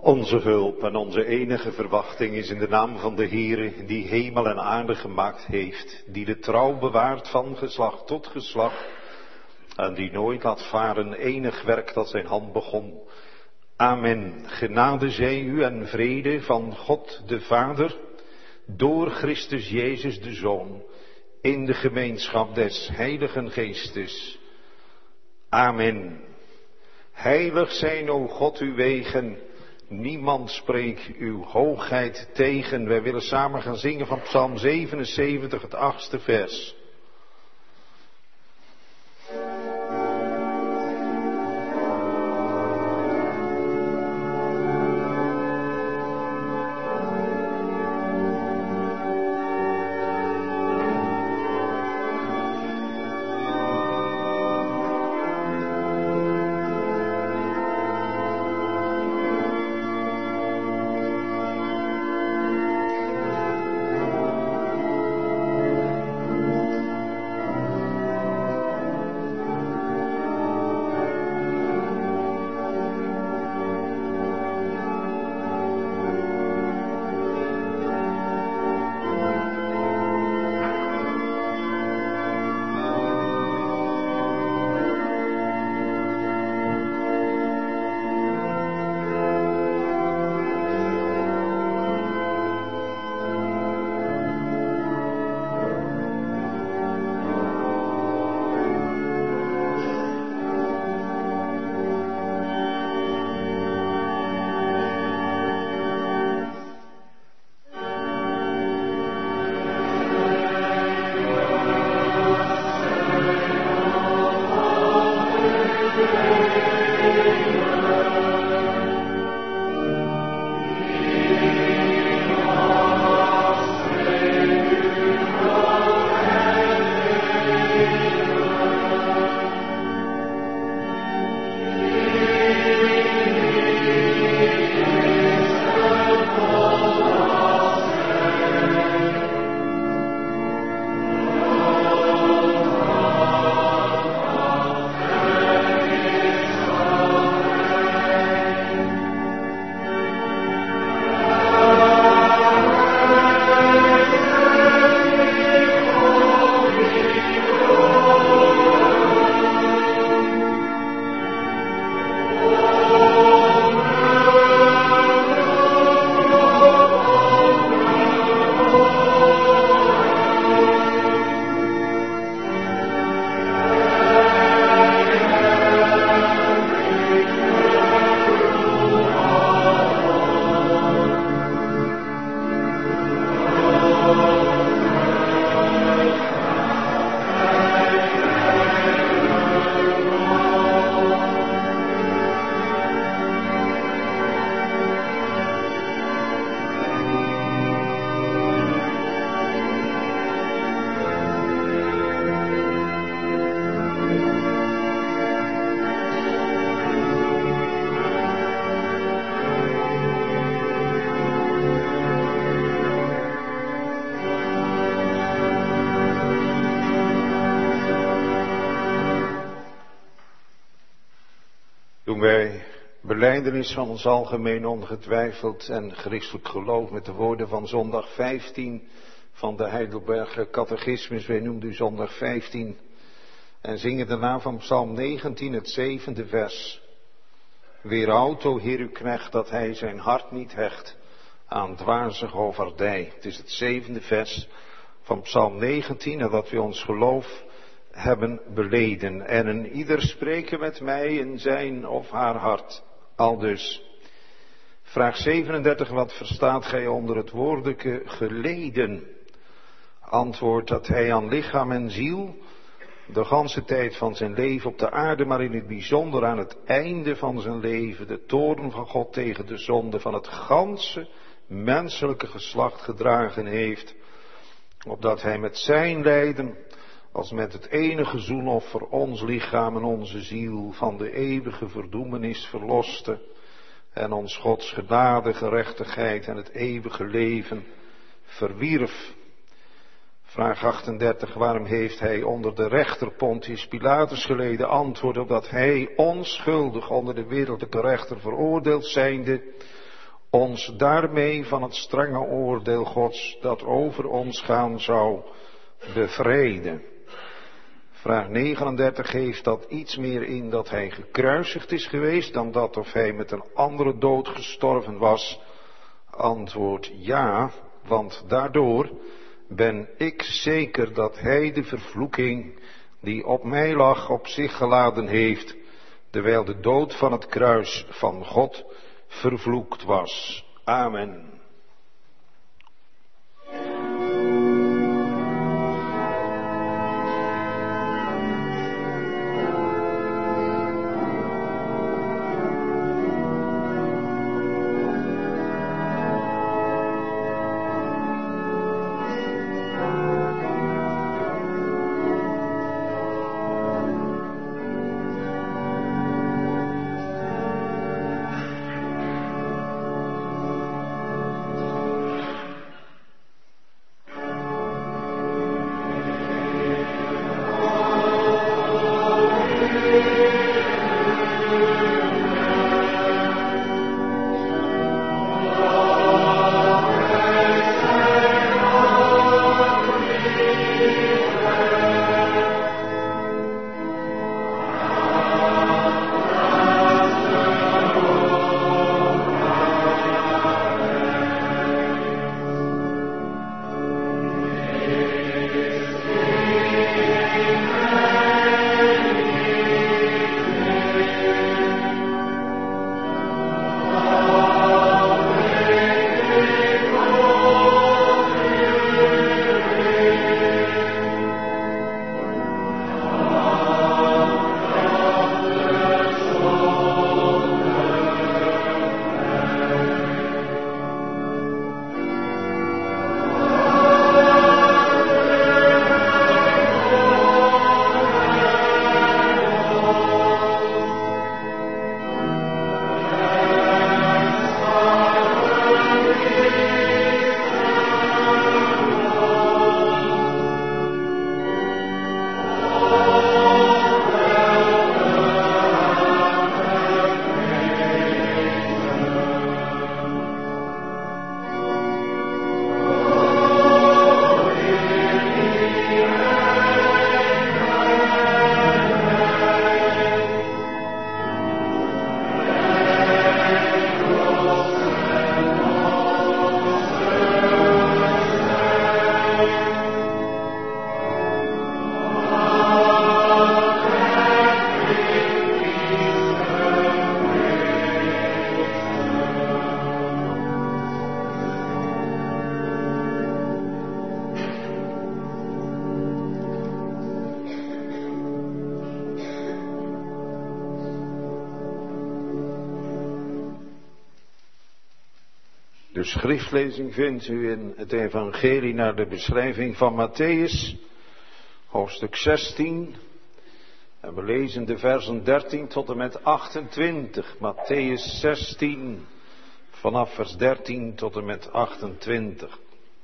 Onze hulp en onze enige verwachting is in de naam van de Heere, die hemel en aarde gemaakt heeft, die de trouw bewaart van geslacht tot geslacht, en die nooit laat varen enig werk dat zijn hand begon. Amen. Genade zij u en vrede van God de Vader, door Christus Jezus de Zoon, in de gemeenschap des Heiligen Geestes. Amen. Heilig zijn, o God, uw wegen. Niemand spreekt uw hoogheid tegen. Wij willen samen gaan zingen van Psalm 77, het 8e vers. Belijdenis van ons algemeen ongetwijfeld en christelijk geloof met de woorden van zondag 15 van de Heidelberger Catechismus. Wij noemen u zondag 15 en zingen daarna van Psalm 19 het 7e vers. Weerhoud, o Heer uw knecht, dat hij zijn hart niet hecht aan dwaze goverdij. Het is het 7e vers van Psalm 19 en dat we ons geloof hebben beleden. En een ieder spreken met mij in zijn of haar hart. Aldus. Vraag 37, wat verstaat gij onder het woordeke geleden? Antwoord dat hij aan lichaam en ziel de ganse tijd van zijn leven op de aarde, maar in het bijzonder aan het einde van zijn leven de toorn van God tegen de zonde van het ganse menselijke geslacht gedragen heeft, opdat hij met zijn lijden als met het enige zoenoffer ons lichaam en onze ziel van de eeuwige verdoemenis verloste en ons Gods genade, gerechtigheid en het eeuwige leven verwierf. Vraag 38, waarom heeft hij onder de rechter Pontius Pilatus geleden? Antwoord, opdat hij onschuldig onder de wereldlijke rechter veroordeeld zijnde ons daarmee van het strenge oordeel Gods dat over ons gaan zou bevrijden. Vraag 39 geeft dat iets meer in dat hij gekruisigd is geweest dan dat of hij met een andere dood gestorven was. Antwoord ja, want daardoor ben ik zeker dat hij de vervloeking die op mij lag op zich geladen heeft, terwijl de dood van het kruis van God vervloekt was. Amen. De schriftlezing vindt u in het evangelie naar de beschrijving van Mattheüs, hoofdstuk 16. En we lezen de versen 13 tot en met 28. Mattheüs 16, vanaf vers 13 tot en met 28.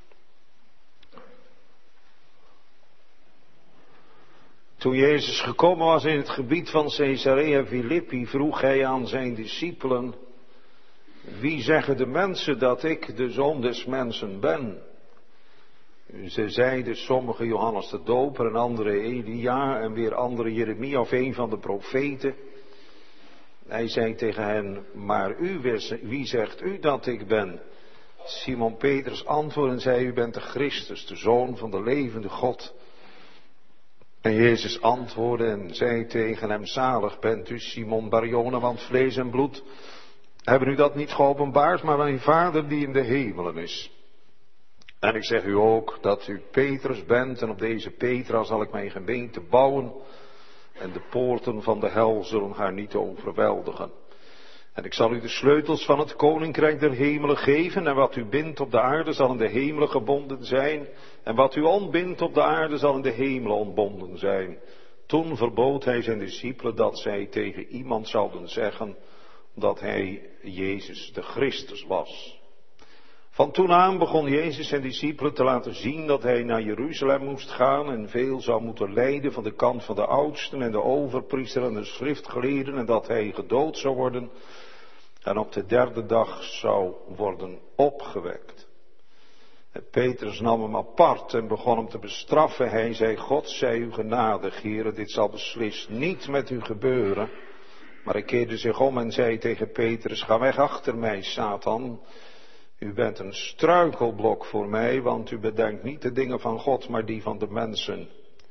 Toen Jezus gekomen was in het gebied van Caesarea Philippi, vroeg hij aan zijn discipelen: wie zeggen de mensen dat ik de Zoon des Mensen ben? Ze zeiden sommigen Johannes de Doper en anderen Elia en weer anderen Jeremia of een van de profeten. Hij zei tegen hen: maar u, wie zegt u dat ik ben? Simon Petrus antwoordde en zei: u bent de Christus, de Zoon van de levende God. En Jezus antwoordde en zei tegen hem: zalig bent u, Simon Barjona, want vlees en bloed hebben u dat niet geopenbaard, maar mijn Vader die in de hemelen is. En ik zeg u ook dat u Petrus bent, en op deze Petra zal ik mijn gemeente bouwen, en de poorten van de hel zullen haar niet overweldigen. En ik zal u de sleutels van het koninkrijk der hemelen geven, en wat u bindt op de aarde zal in de hemelen gebonden zijn, en wat u ontbindt op de aarde zal in de hemelen ontbonden zijn. Toen verbood hij zijn discipelen dat zij tegen iemand zouden zeggen dat hij Jezus de Christus was. Van toen aan begon Jezus zijn discipelen te laten zien dat hij naar Jeruzalem moest gaan en veel zou moeten lijden van de kant van de oudsten en de overpriester en de schriftgeleerden en dat hij gedood zou worden en op de derde dag zou worden opgewekt. En Petrus nam hem apart en begon hem te bestraffen. Hij zei, God zij u genadig, Heere, dit zal beslist niet met u gebeuren. Maar hij keerde zich om en zei tegen Petrus, ga weg achter mij, Satan. U bent een struikelblok voor mij, want u bedenkt niet de dingen van God, maar die van de mensen.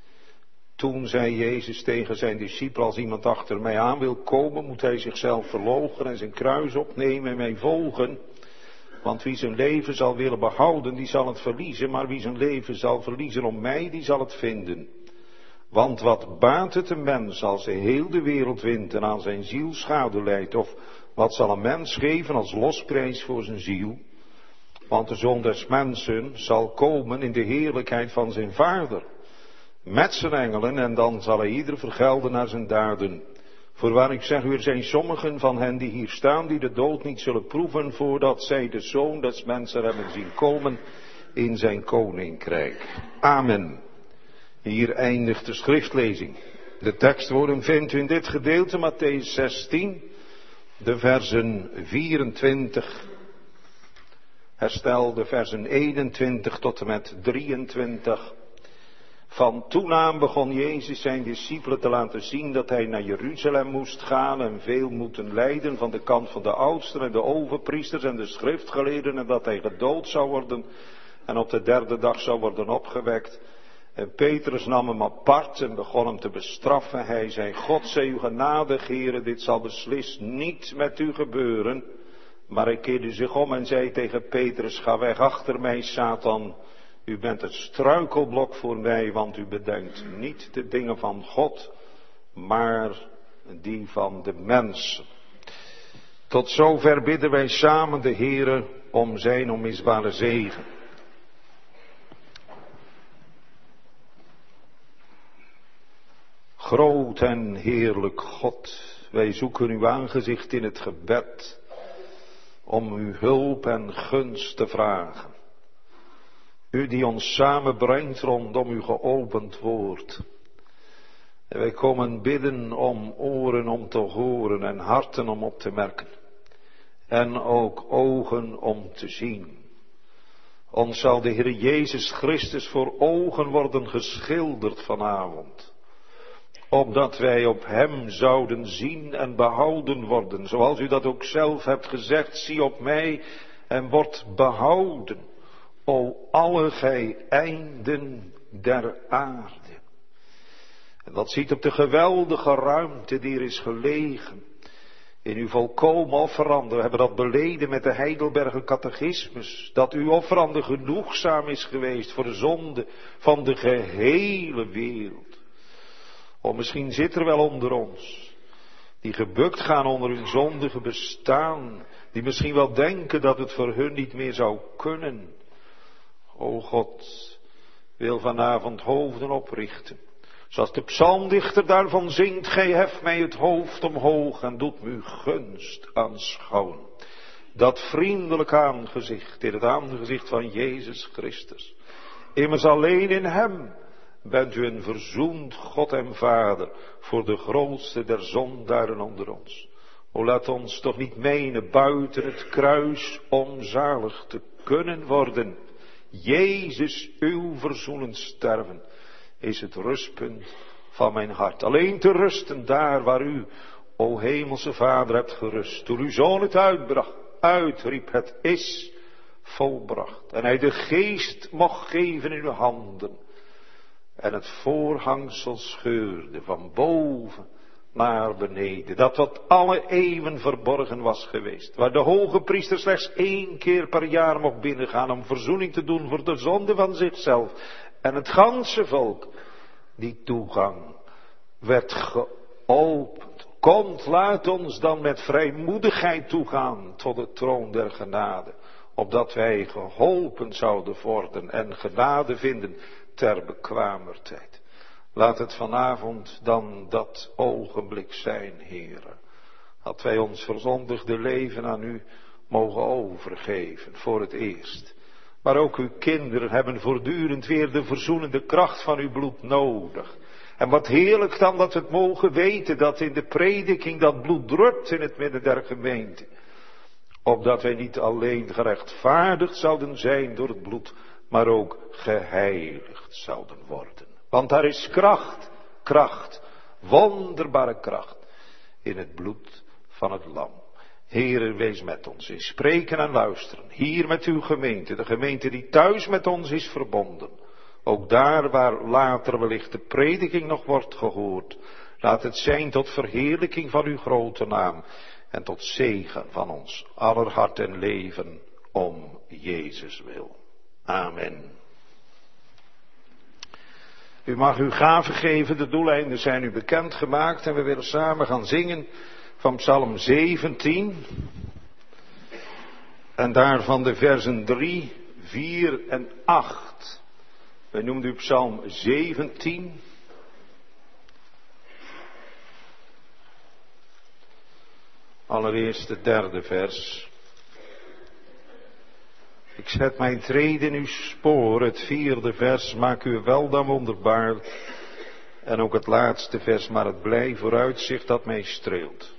Toen zei Jezus tegen zijn discipelen, als iemand achter mij aan wil komen, moet hij zichzelf verloochenen en zijn kruis opnemen en mij volgen. Want wie zijn leven zal willen behouden, die zal het verliezen, maar wie zijn leven zal verliezen om mij, die zal het vinden. Want wat baat het een mens als hij heel de wereld wint en aan zijn ziel schade lijdt? Of wat zal een mens geven als losprijs voor zijn ziel? Want de Zoon des Mensen zal komen in de heerlijkheid van zijn Vader, met zijn engelen, en dan zal hij ieder vergelden naar zijn daden. Voorwaar ik zeg u, er zijn sommigen van hen die hier staan, die de dood niet zullen proeven, voordat zij de Zoon des Mensen hebben zien komen in zijn koninkrijk. Amen. Hier eindigt de schriftlezing. De tekstwoorden vindt u in dit gedeelte, Mattheüs 16, de versen 24, herstel de versen 21 tot en met 23. Van toen aan begon Jezus zijn discipelen te laten zien dat hij naar Jeruzalem moest gaan en veel moeten lijden van de kant van de oudsten en de overpriesters en de schriftgeleerden en dat hij gedood zou worden en op de derde dag zou worden opgewekt. En Petrus nam hem apart en begon hem te bestraffen. Hij zei, God zij u genadig, Heere, dit zal beslist niet met u gebeuren. Maar hij keerde zich om en zei tegen Petrus, ga weg achter mij, Satan. U bent het struikelblok voor mij, want u bedenkt niet de dingen van God, maar die van de mensen. Tot zover bidden wij samen de Heere om zijn onmisbare zegen. Groot en heerlijk God, wij zoeken uw aangezicht in het gebed om uw hulp en gunst te vragen. U die ons samenbrengt rondom uw geopend woord. En wij komen bidden om oren om te horen en harten om op te merken. En ook ogen om te zien. Ons zal de Heer Jezus Christus voor ogen worden geschilderd vanavond. Opdat wij op hem zouden zien en behouden worden. Zoals u dat ook zelf hebt gezegd, zie op mij en word behouden. O alle gij einden der aarde. En dat ziet op de geweldige ruimte die er is gelegen. In uw volkomen offerande. We hebben dat beleden met de Heidelberger catechismus. Dat uw offerande genoegzaam is geweest voor de zonde van de gehele wereld. O, misschien zit er wel onder ons, die gebukt gaan onder hun zondige bestaan, die misschien wel denken dat het voor hun niet meer zou kunnen. O God, wil vanavond hoofden oprichten, zoals de psalmdichter daarvan zingt, gij heft mij het hoofd omhoog en doet me uw gunst aanschouwen. Dat vriendelijk aangezicht in het aangezicht van Jezus Christus. Immers alleen in hem bent u een verzoend God en Vader voor de grootste der zondaren onder ons. O laat ons toch niet menen buiten het kruis onzalig te kunnen worden. Jezus, uw verzoenend sterven is het rustpunt van mijn hart. Alleen te rusten daar waar u, o hemelse Vader, hebt gerust. Toen uw Zoon het uitriep, het is volbracht. En hij de geest mocht geven in uw handen. En het voorhangsel scheurde van boven naar beneden. Dat wat alle eeuwen verborgen was geweest. Waar de hoge priester slechts 1 keer per jaar mocht binnengaan om verzoening te doen voor de zonde van zichzelf. En het ganse volk, die toegang werd geopend. Komt, laat ons dan met vrijmoedigheid toegaan tot de troon der genade. Opdat wij geholpen zouden worden en genade vinden ter bekwamer tijd. Laat het vanavond dan dat ogenblik zijn, Heere. Dat wij ons verzondigde leven aan u mogen overgeven voor het eerst. Maar ook uw kinderen hebben voortdurend weer de verzoenende kracht van uw bloed nodig. En wat heerlijk dan dat we het mogen weten dat in de prediking dat bloed drupt in het midden der gemeente. opdat wij niet alleen gerechtvaardigd zouden zijn door het bloed, maar ook geheiligd zouden worden. Want daar is kracht, wonderbare kracht in het bloed van het lam. Heere, wees met ons in spreken en luisteren. Hier met uw gemeente, de gemeente die thuis met ons is verbonden. Ook daar waar later wellicht de prediking nog wordt gehoord. Laat het zijn tot verheerlijking van uw grote naam. En tot zegen van ons aller hart en leven om Jezus wil. Amen. U mag uw gaven geven, de doeleinden zijn u bekendgemaakt en we willen samen gaan zingen van Psalm 17. En daarvan de versen 3, 4 en 8. Wij noemen u Psalm 17. Allereerst het derde vers. Ik zet mijn treden in uw spoor. Het vierde vers, maak u wel dan wonderbaar. En ook het laatste vers, maar het blij vooruitzicht dat mij streelt.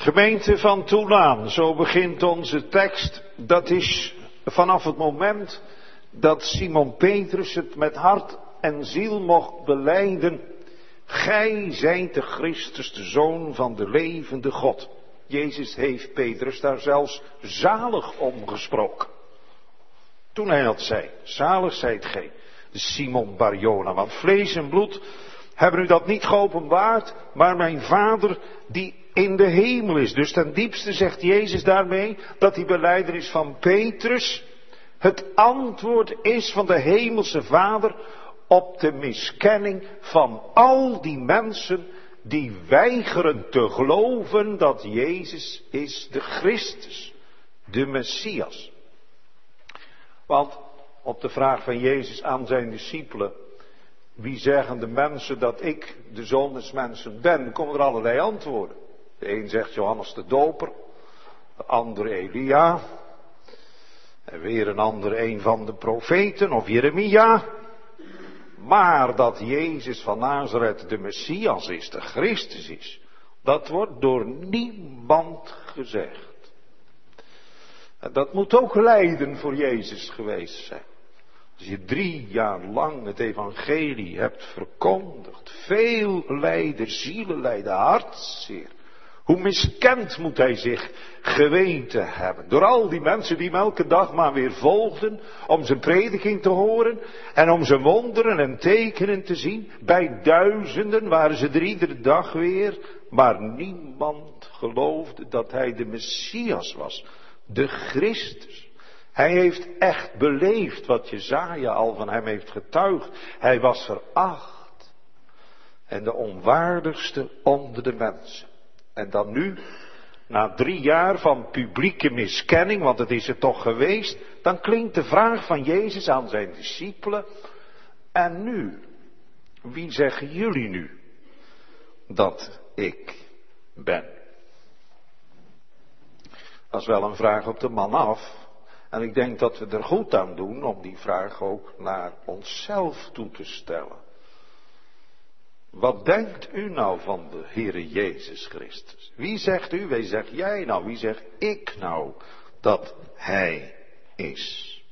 Gemeente van Toelaan, zo begint onze tekst. Dat is vanaf het moment dat Simon Petrus het met hart en ziel mocht belijden. Gij zijt de Christus, de Zoon van de levende God. Jezus heeft Petrus daar zelfs zalig om gesproken. Toen hij dat zei, zalig zijt gij, Simon Bar-Jona, want vlees en bloed hebben u dat niet geopenbaard, maar mijn Vader die in de hemel is. Dus ten diepste zegt Jezus daarmee dat die belijdenis van Petrus het antwoord is van de hemelse Vader op de miskenning van al die mensen die weigeren te geloven dat Jezus is de Christus, de Messias. Want op de vraag van Jezus aan zijn discipelen, wie zeggen de mensen dat ik de Zoon des Mensen ben, komen er allerlei antwoorden. De een zegt Johannes de Doper, de ander Elia, en weer een ander een van de profeten of Jeremia. Maar dat Jezus van Nazareth de Messias is, de Christus is, dat wordt door niemand gezegd. En dat moet ook lijden voor Jezus geweest zijn. Als je 3 jaar lang het evangelie hebt verkondigd, veel lijden, zielenlijden, hartzeer. Hoe miskend moet hij zich geweten hebben. Door al die mensen die hem elke dag maar weer volgden. Om zijn prediking te horen. En om zijn wonderen en tekenen te zien. Bij duizenden waren ze er iedere dag weer. Maar niemand geloofde dat hij de Messias was. De Christus. Hij heeft echt beleefd wat Jesaja al van hem heeft getuigd. Hij was veracht. En de onwaardigste onder de mensen. En dan nu, na 3 jaar van publieke miskenning, want het is er toch geweest, dan klinkt de vraag van Jezus aan zijn discipelen. En nu, wie zeggen jullie nu dat ik ben? Dat is wel een vraag op de man af. En ik denk dat we er goed aan doen om die vraag ook naar onszelf toe te stellen. Wat denkt u nou van de Heere Jezus Christus? Wie zegt u, wie zeg jij nou, wie zeg ik nou dat Hij is?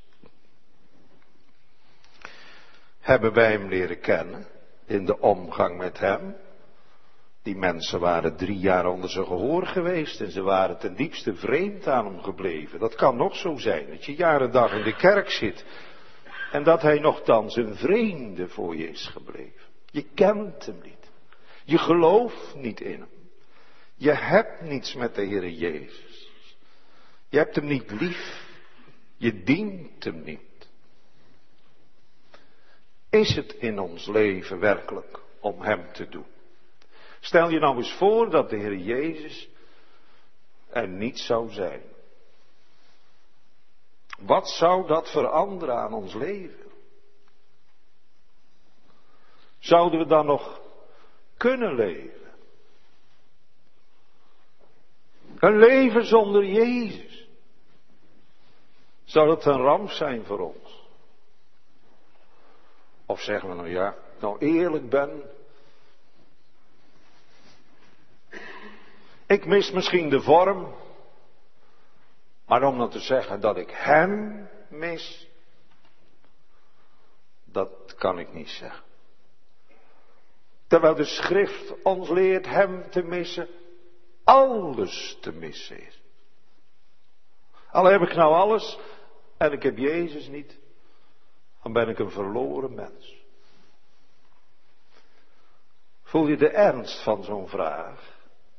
Hebben wij Hem leren kennen in de omgang met Hem? Die mensen waren 3 jaar onder zijn gehoor geweest en ze waren ten diepste vreemd aan Hem gebleven. Dat kan nog zo zijn, dat je jaren dag in de kerk zit en dat Hij nochtans een vreemde voor je is gebleven. Je kent Hem niet. Je gelooft niet in Hem. Je hebt niets met de Heere Jezus. Je hebt Hem niet lief. Je dient Hem niet. Is het in ons leven werkelijk om Hem te doen? Stel je nou eens voor dat de Heere Jezus er niet zou zijn. Wat zou dat veranderen aan ons leven? Zouden we dan nog kunnen leven? Een leven zonder Jezus. Zou dat een ramp zijn voor ons? Of zeggen we nou ja, nou eerlijk ben. Ik mis misschien de vorm. Maar om dan te zeggen dat ik Hem mis. Dat kan ik niet zeggen. Terwijl de schrift ons leert Hem te missen, alles te missen is. Al heb ik nou alles en ik heb Jezus niet, dan ben ik een verloren mens. Voel je de ernst van zo'n vraag?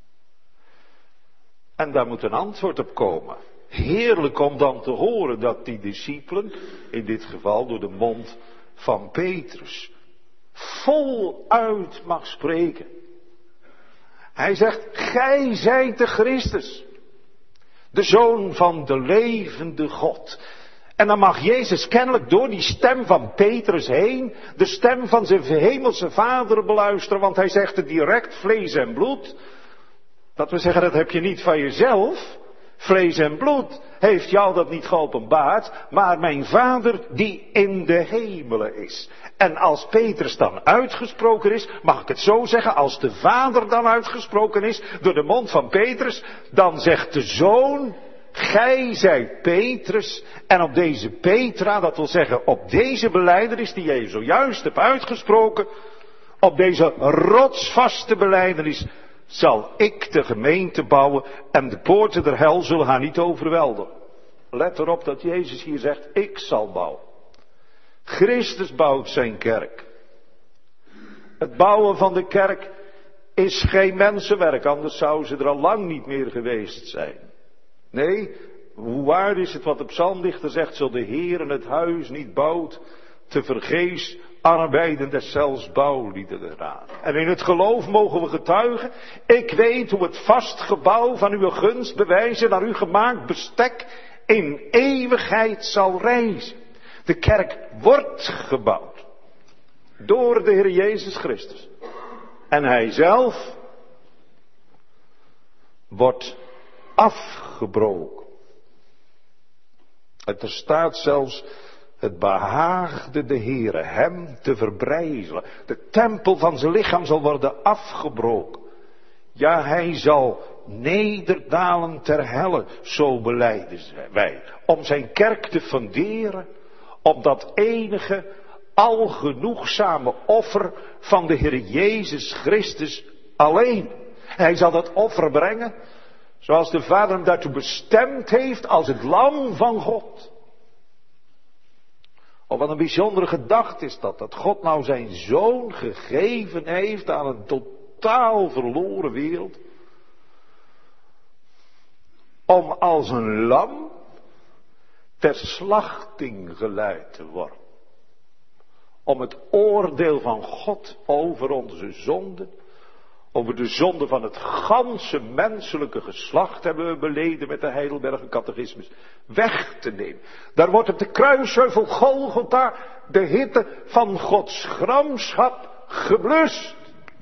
En daar moet een antwoord op komen. Heerlijk om dan te horen dat die discipelen, in dit geval door de mond van Petrus, voluit mag spreken. Hij zegt, gij zijt de Christus, de Zoon van de levende God. En dan mag Jezus kennelijk door die stem van Petrus heen, de stem van zijn hemelse Vader beluisteren, want hij zegt het direct, vlees en bloed. Dat we zeggen, dat heb je niet van jezelf. Vlees en bloed heeft jou dat niet geopenbaard, maar mijn Vader die in de hemelen is. En als Petrus dan uitgesproken is, mag ik het zo zeggen, als de Vader dan uitgesproken is, door de mond van Petrus, dan zegt de Zoon, gij zijt Petrus, en op deze Petra, dat wil zeggen op deze belijdenis die jij zojuist hebt uitgesproken, op deze rotsvaste belijdenis zal ik de gemeente bouwen en de poorten der hel zullen haar niet overweldigen. Let erop dat Jezus hier zegt, ik zal bouwen. Christus bouwt zijn kerk. Het bouwen van de kerk is geen mensenwerk, anders zou ze er al lang niet meer geweest zijn. Nee, hoe waar is het wat de psalmdichter zegt, zo de Heer het huis niet bouwt, te vergeefs arbeiden deszelfs bouwlieden eraan. En in het geloof mogen we getuigen, ik weet hoe het vast gebouw van uw gunst bewijzen naar u gemaakt bestek in eeuwigheid zal rijzen. De kerk wordt gebouwd door de Heer Jezus Christus. En hij zelf wordt afgebroken. Er staat zelfs, het behaagde de Heere hem te verbrijzelen. De tempel van zijn lichaam zal worden afgebroken. Ja, hij zal nederdalen ter helle, zo belijden wij. Om zijn kerk te funderen op dat enige algenoegzame offer van de Heer Jezus Christus alleen. Hij zal dat offer brengen zoals de Vader hem daartoe bestemd heeft als het lam van God. Oh, wat een bijzondere gedachte is dat God nou zijn zoon gegeven heeft aan een totaal verloren wereld. Om als een lam ter slachting geleid te worden. Om het oordeel van God over onze zonden, over de zonde van het ganse menselijke geslacht hebben we beleden met de Heidelberger Catechismus, weg te nemen. Daar wordt op de kruisheuvel Golgotha de hitte van Gods gramschap geblust.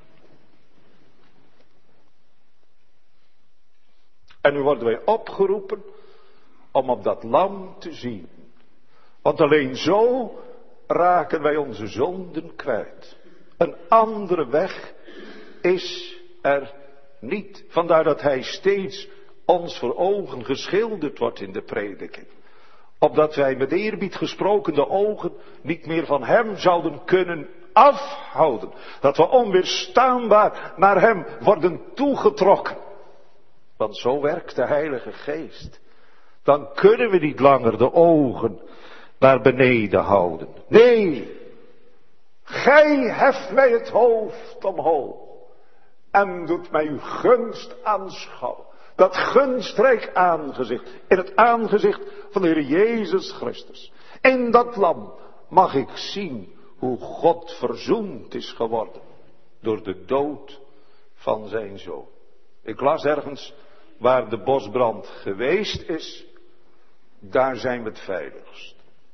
En nu worden wij opgeroepen om op dat lam te zien. Want alleen zo raken wij onze zonden kwijt. Een andere weg is er niet. Vandaar dat hij steeds ons voor ogen geschilderd wordt in de prediking. Opdat wij met eerbied gesproken de ogen niet meer van hem zouden kunnen afhouden. Dat we onweerstaanbaar naar hem worden toegetrokken. Want zo werkt de Heilige Geest. Dan kunnen we niet langer de ogen naar beneden houden. Nee, gij heft mij het hoofd omhoog en doet mij uw gunst aanschouwen. Dat gunstrijk aangezicht, in het aangezicht van de Heer Jezus Christus. In dat lam mag ik zien hoe God verzoend is geworden door de dood van zijn zoon. Ik las ergens, waar de bosbrand geweest is, daar zijn we het veiligst.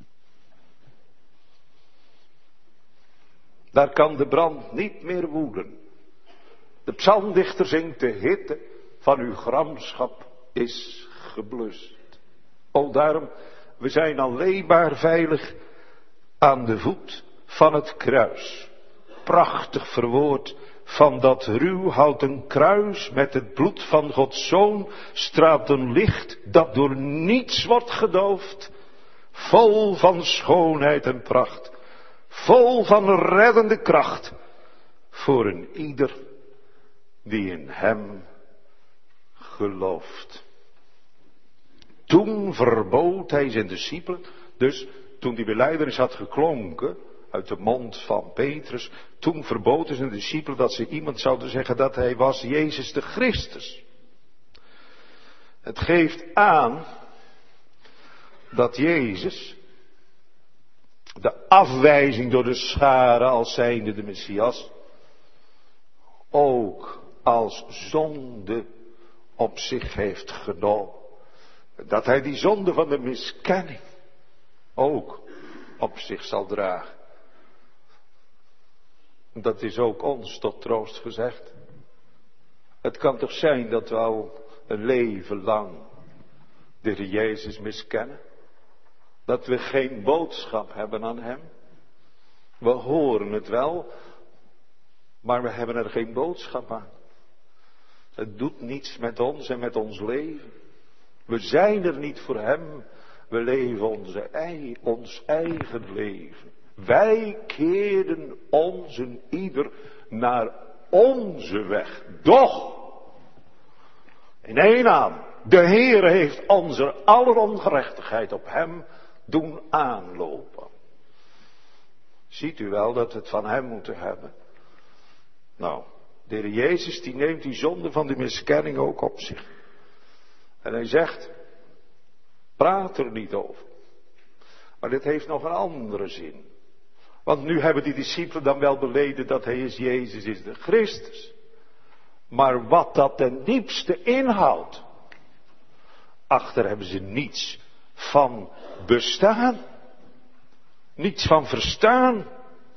Daar kan de brand niet meer woeden. De psalmdichter zingt, de hitte van uw gramschap is geblust. O daarom, we zijn alleen maar veilig aan de voet van het kruis. Prachtig verwoord van dat ruwhouten kruis met het bloed van Gods Zoon straalt een licht dat door niets wordt gedoofd. Vol van schoonheid en pracht. Vol van reddende kracht. Voor een ieder die in hem gelooft. Toen verbood hij zijn discipelen, dus toen die belijdenis had geklonken uit de mond van Petrus, toen verbood hij zijn discipelen dat ze iemand zouden zeggen dat hij was Jezus de Christus. Het geeft aan dat Jezus de afwijzing door de schare als zijnde de Messias ook als zonde op zich heeft genomen. Dat hij die zonde van de miskenning ook op zich zal dragen. Dat is ook ons tot troost gezegd. Het kan toch zijn dat we al een leven lang de Heer Jezus miskennen. Dat we geen boodschap hebben aan hem. We horen het wel, maar we hebben er geen boodschap aan. Het doet niets met ons en met ons leven. We zijn er niet voor hem. We leven ons eigen leven. Wij keren ons en ieder naar onze weg. Doch, in één aan, de Heer heeft onze aller ongerechtigheid op hem doen aanlopen. Ziet u wel dat we het van hem moeten hebben? Nou, de Heer Jezus die neemt die zonde van de miskenning ook op zich. En hij zegt, praat er niet over. Maar dit heeft nog een andere zin. Want nu hebben die discipelen dan wel beleden dat hij is Jezus, is de Christus. Maar wat dat ten diepste inhoudt, achter hebben ze niets van bestaan. Niets van verstaan.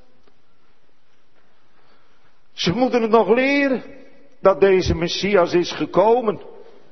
Ze moeten het nog leren dat deze Messias is gekomen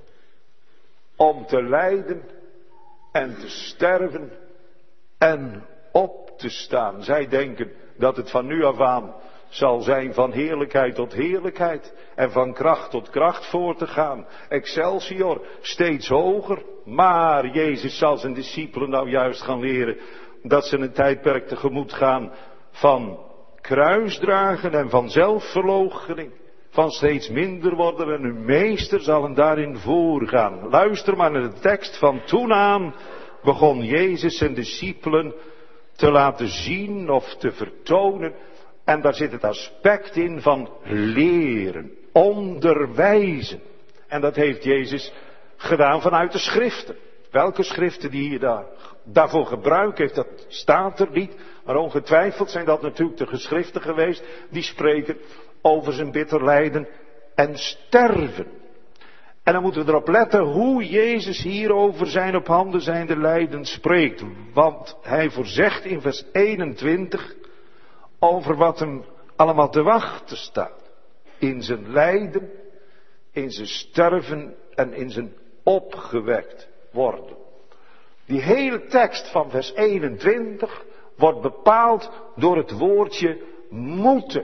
om te lijden en te sterven en op te staan. Zij denken dat het van nu af aan zal zijn van heerlijkheid tot heerlijkheid en van kracht tot kracht voor te gaan. Excelsior, steeds hoger. Maar Jezus zal zijn discipelen nou juist gaan leren dat ze een tijdperk tegemoet gaan van kruisdragen en van zelfverloochening. Van steeds minder worden en hun meester zal hen daarin voorgaan. Luister maar naar de tekst van toen aan begon Jezus zijn discipelen te laten zien of te vertonen. En daar zit het aspect in van leren, onderwijzen. En dat heeft Jezus gedaan vanuit de schriften. Welke schriften die hier daarvoor gebruikt heeft, dat staat er niet. Maar ongetwijfeld zijn dat natuurlijk de geschriften geweest die spreken over zijn bitter lijden en sterven. En dan moeten we erop letten hoe Jezus hier over zijn op handen zijnde lijden spreekt. Want hij voorzegt in vers 21 over wat hem allemaal te wachten staat. In zijn lijden, in zijn sterven en in zijn opgewekt worden. Die hele tekst van vers 21 wordt bepaald door het woordje moeten.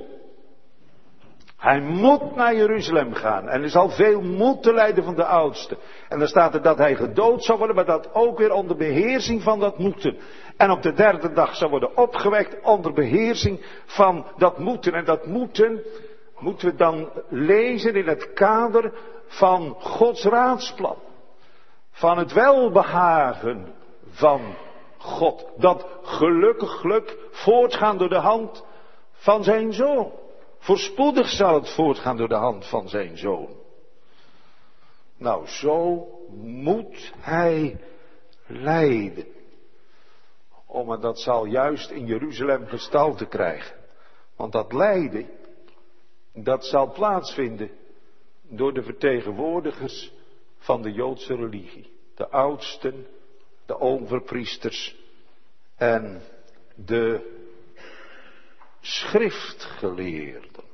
Hij moet naar Jeruzalem gaan en er zal veel moeten lijden van de oudsten. En dan staat er dat hij gedood zal worden, maar dat ook weer onder beheersing van dat moeten. En op de derde dag zal worden opgewekt onder beheersing van dat moeten. En dat moeten we dan lezen in het kader van Gods raadsplan. Van het welbehagen van God. Dat gelukkig voortgaan door de hand van zijn Zoon. Voorspoedig zal het voortgaan door de hand van zijn Zoon. Nou, zo moet hij lijden. Oh, maar dat zal juist in Jeruzalem gestalte krijgen. Want dat lijden, dat zal plaatsvinden door de vertegenwoordigers van de Joodse religie. De oudsten, de overpriesters en de schriftgeleerden.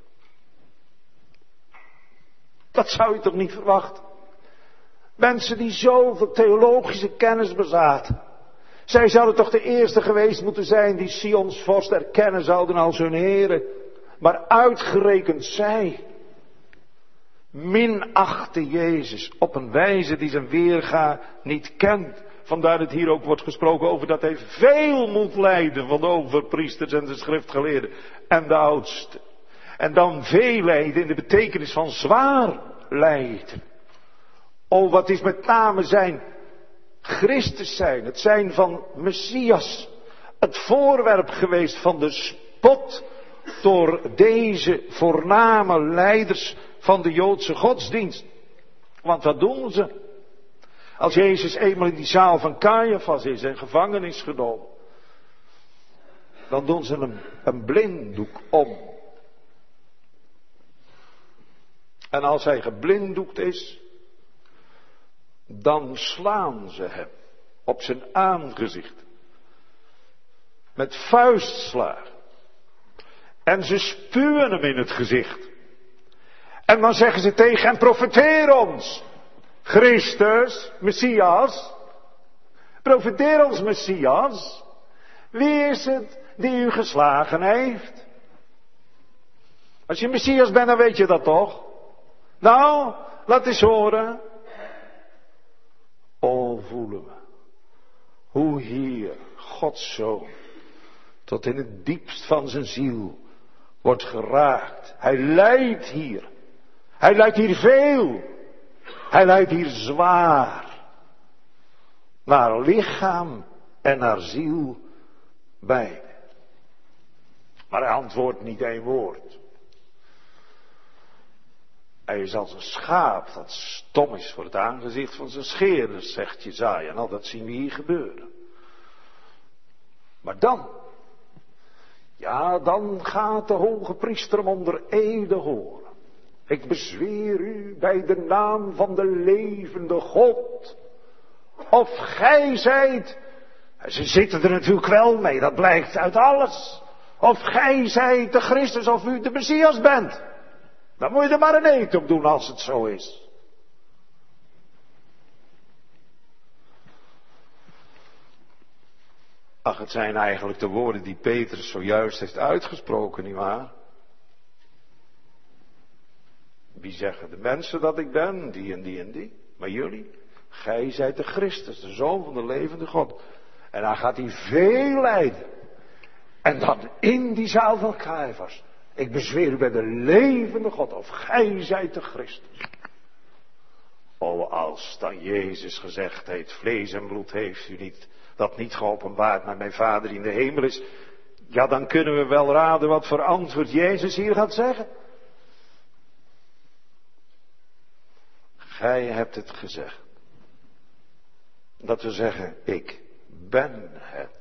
Dat zou je toch niet verwachten? Mensen die zoveel theologische kennis bezaten. Zij zouden toch de eerste geweest moeten zijn die Sions vorst erkennen zouden als hun heren. Maar uitgerekend zij minachten Jezus op een wijze die zijn weerga niet kent. Vandaar dat hier ook wordt gesproken over dat hij veel moet lijden van de overpriesters en de schriftgeleerden en de oudsten. En dan veel lijden in de betekenis van zwaar lijden. Oh, wat is met name zijn Christus zijn, het zijn van Messias, het voorwerp geweest van de spot door deze voorname leiders van de Joodse godsdienst. Want wat doen ze? Als Jezus eenmaal in die zaal van Caiaphas is en gevangen is genomen, dan doen ze een blinddoek om. En als hij geblinddoekt is, dan slaan ze hem op zijn aangezicht. Met vuistslagen. En ze spuwen hem in het gezicht. En dan zeggen ze tegen hem, profeteer ons. Christus, Messias, Profeteer ons, Messias. Wie is het die u geslagen heeft? Als je Messias bent, dan weet je dat toch? Nou, laat eens horen. O, voelen we hoe hier Gods Zoon tot in het diepst van zijn ziel wordt geraakt. Hij lijdt hier. Hij lijdt hier veel. Hij lijdt hier zwaar. Naar lichaam en naar ziel beide. Maar hij antwoordt niet één woord. Hij is als een schaap dat stom is voor het aangezicht van zijn scheerder, zegt Jesaja. Nou, dat zien we hier gebeuren. Maar dan, ja, dan gaat de hoge priester hem onder ede horen. Ik bezweer u bij de naam van de levende God. Of gij zijt, ze zitten er natuurlijk wel mee, dat blijkt uit alles. Of gij zijt de Christus of u de Messias bent. Dan moet je er maar een eed op doen als het zo is. Ach, het zijn eigenlijk de woorden die Petrus zojuist heeft uitgesproken, nietwaar? Wie zeggen de mensen dat ik ben? Die en die en die. Maar jullie? Gij zijt de Christus, de Zoon van de levende God. En dan gaat hij veel lijden. En dan in die zaal van Caiaphas. Ik bezweer u bij de levende God, of gij zijt de Christus. O, als dan Jezus gezegd heeft, vlees en bloed heeft u niet, dat niet geopenbaard, maar mijn Vader die in de hemel is. Ja, dan kunnen we wel raden wat voor antwoord Jezus hier gaat zeggen. Gij hebt het gezegd. Dat we zeggen, ik ben het.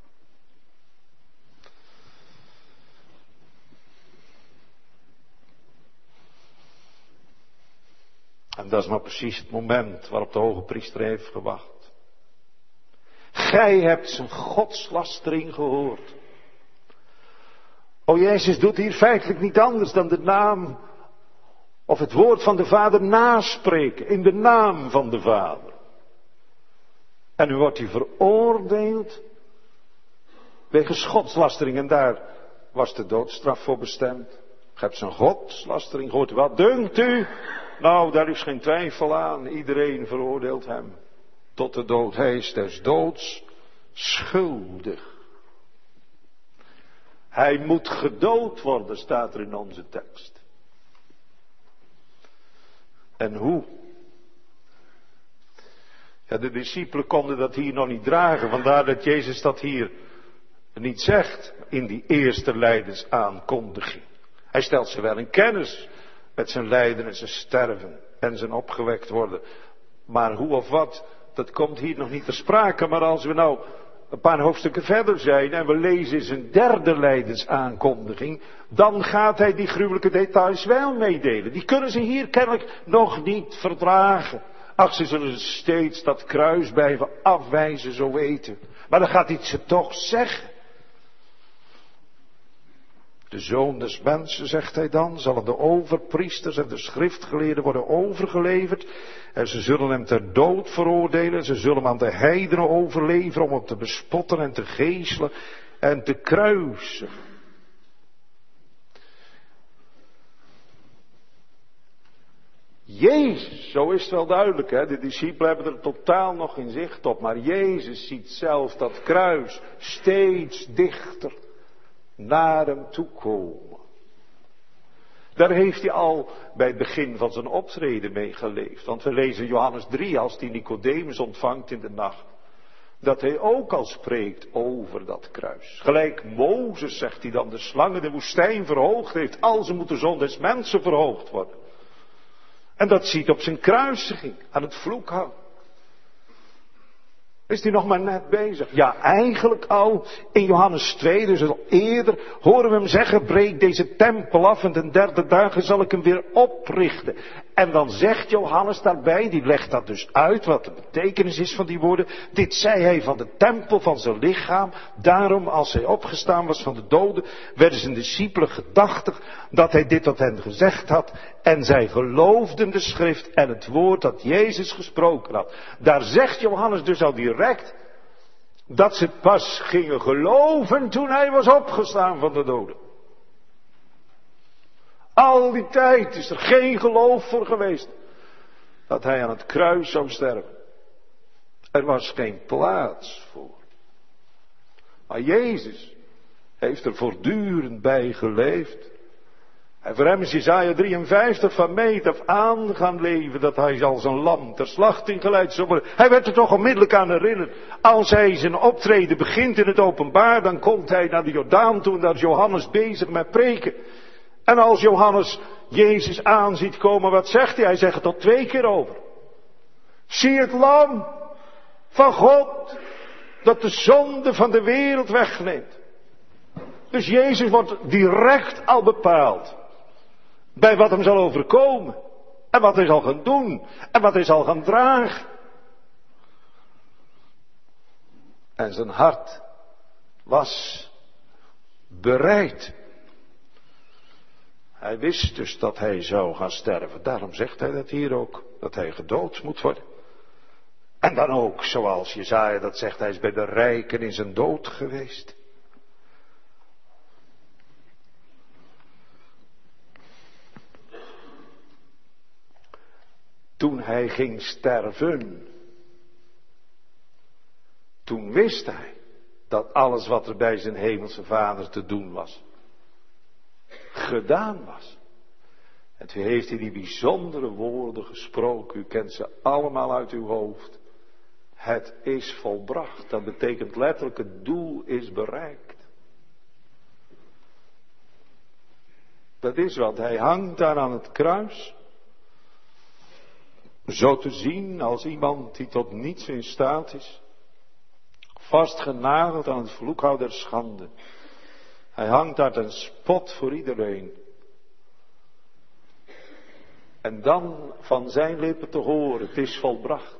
En dat is nou precies het moment waarop de hoge priester heeft gewacht. Gij hebt zijn godslastering gehoord. O, Jezus doet hier feitelijk niet anders dan de naam of het woord van de Vader naspreken in de naam van de Vader. En nu wordt hij veroordeeld wegens godslastering en daar was de doodstraf voor bestemd. Je hebt zijn godslastering gehoord. Wat dunkt u? Nou, daar is geen twijfel aan. Iedereen veroordeelt hem tot de dood. Hij is des doods schuldig. Hij moet gedood worden, staat er in onze tekst. En hoe? Ja, de discipelen konden dat hier nog niet dragen. Vandaar dat Jezus dat hier niet zegt in die eerste lijdensaankondiging. Hij stelt ze wel in kennis met zijn lijden en zijn sterven en zijn opgewekt worden. Maar hoe of wat, dat komt hier nog niet ter sprake. Maar als we nou een paar hoofdstukken verder zijn en we lezen zijn derde lijdensaankondiging, dan gaat hij die gruwelijke details wel meedelen. Die kunnen ze hier kennelijk nog niet verdragen. Ach, ze zullen steeds dat kruis blijven afwijzen, zo weten. Maar dan gaat hij ze toch zeggen. De Zoon des Mensen, zegt hij dan, zal aan de overpriesters en de schriftgeleerden worden overgeleverd. En ze zullen hem ter dood veroordelen. Ze zullen hem aan de heidenen overleveren om hem te bespotten en te geeselen en te kruisen. Jezus, zo is het wel duidelijk, hè? De discipelen hebben er totaal nog geen zicht op. Maar Jezus ziet zelf dat kruis steeds dichter naar hem toe komen. Daar heeft hij al bij het begin van zijn optreden mee geleefd. Want we lezen Johannes 3 als die Nicodemus ontvangt in de nacht. Dat hij ook al spreekt over dat kruis. Gelijk Mozes, zegt hij dan, de slang in de woestijn verhoogd heeft. Al ze moet de Zoon des Mensen verhoogd worden. En dat ziet op zijn kruisiging, aan het vloekhout. Is hij nog maar net bezig? Ja, eigenlijk al in Johannes 2, dus al eerder, horen we hem zeggen, breek deze tempel af en de derde dagen zal ik hem weer oprichten. En dan zegt Johannes daarbij, die legt dat dus uit, wat de betekenis is van die woorden. Dit zei hij van de tempel van zijn lichaam. Daarom, als hij opgestaan was van de doden, werden zijn discipelen gedachtig dat hij dit tot hen gezegd had. En zij geloofden de schrift en het woord dat Jezus gesproken had. Daar zegt Johannes dus al direct, Dat ze pas gingen geloven toen hij was opgestaan van de doden. Al die tijd is er geen geloof voor geweest dat hij aan het kruis zou sterven. Er was geen plaats voor. Maar Jezus heeft er voortdurend bij geleefd. En voor hem is Jesaja 53 van meet af aan gaan leven dat hij als een lam ter slachting geleid zou worden. Hij werd er toch onmiddellijk aan herinnerd. Als hij zijn optreden begint in het openbaar, dan komt hij naar de Jordaan toe en daar is Johannes bezig met preken. En als Johannes Jezus aanziet komen, wat zegt hij? Hij zegt het tot 2 keer over. Zie het lam van God dat de zonde van de wereld wegneemt. Dus Jezus wordt direct al bepaald bij wat hem zal overkomen. En wat hij zal gaan doen. En wat hij zal gaan dragen. En zijn hart was bereid. Hij wist dus dat hij zou gaan sterven. Daarom zegt hij dat hier ook. Dat hij gedood moet worden. En dan ook, zoals Jesaja dat zegt, hij is bij de rijken in zijn dood geweest. Toen hij ging sterven, toen wist hij dat alles wat er bij zijn hemelse Vader te doen was, gedaan was. En toen heeft hij die bijzondere woorden gesproken, u kent ze allemaal uit uw hoofd. Het is volbracht, dat betekent letterlijk het doel is bereikt. Dat is wat, hij hangt daar aan het kruis. Zo te zien als iemand die tot niets in staat is. Vastgenageld aan het vloekhout der schande. Hij hangt daar ten spot voor iedereen. En dan van zijn lippen te horen, het is volbracht.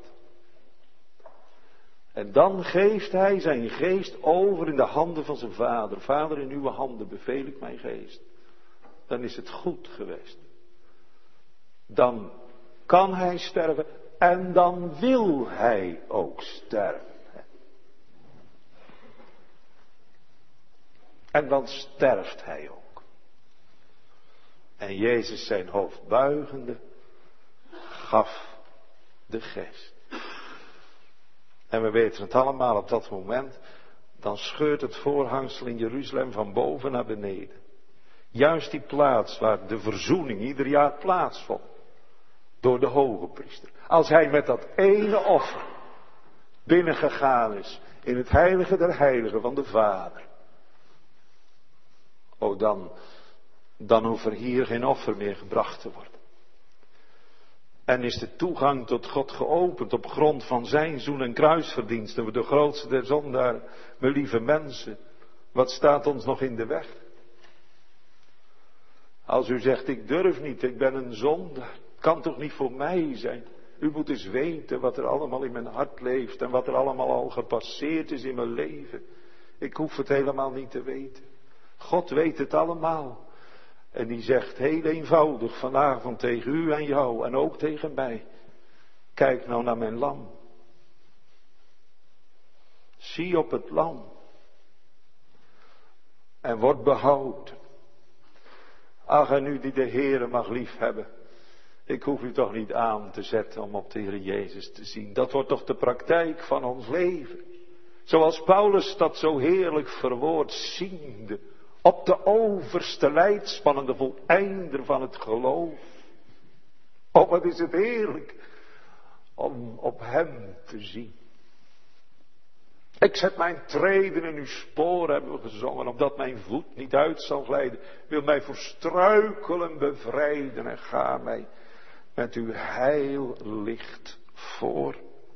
En dan geeft hij zijn geest over in de handen van zijn Vader. Vader, in uw handen beveel ik mijn geest. Dan is het goed geweest. Dan kan hij sterven en dan wil hij ook sterven. En dan sterft hij ook. En Jezus zijn hoofd buigende gaf de geest. En we weten het allemaal op dat moment. Dan scheurt het voorhangsel in Jeruzalem van boven naar beneden. Juist die plaats waar de verzoening ieder jaar plaatsvond. Door de hoge priester. Als hij met dat ene offer binnengegaan is in het heilige der heiligen van de Vader. Oh, dan hoeft er hier geen offer meer gebracht te worden. En is de toegang tot God geopend op grond van zijn zoen- en kruisverdiensten. We de grootste der zondaren, mijn lieve mensen. Wat staat ons nog in de weg? Als u zegt, ik durf niet, ik ben een zondaar. Het kan toch niet voor mij zijn? U moet eens weten wat er allemaal in mijn hart leeft. En wat er allemaal al gepasseerd is in mijn leven. Ik hoef het helemaal niet te weten. God weet het allemaal. En die zegt heel eenvoudig vanavond tegen u en jou en ook tegen mij. Kijk nou naar mijn lam. Zie op het lam. En word behouden. Ach, en u die de Heere mag liefhebben. Ik hoef u toch niet aan te zetten om op de Heer Jezus te zien. Dat wordt toch de praktijk van ons leven. Zoals Paulus dat zo heerlijk verwoordt, ziende op de overste leidsman en de voleinder van het geloof. Oh, wat is het heerlijk om op hem te zien. Ik zet mijn treden in uw sporen, hebben we gezongen, opdat mijn voet niet uit zal glijden. Wil mij voor struikelen bevrijden en ga mij met uw heil licht voor.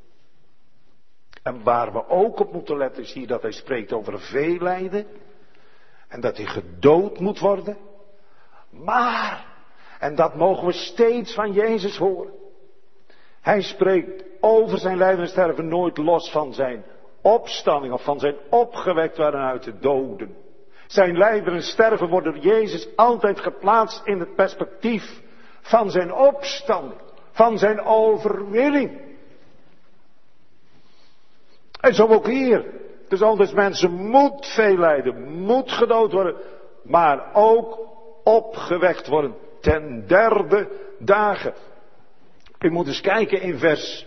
En waar we ook op moeten letten is hier dat hij spreekt over veel lijden. En dat hij gedood moet worden. Maar, en dat mogen we steeds van Jezus horen. Hij spreekt over zijn lijden en sterven nooit los van zijn opstanding of van zijn opgewekt worden uit de doden. Zijn lijden en sterven worden door Jezus altijd geplaatst in het perspectief van zijn opstanding, van zijn overwinning. En zo ook hier. De Zoon des Mensen moet veel lijden, moet gedood worden, maar ook opgewekt worden ten derde dagen. U moet eens kijken in vers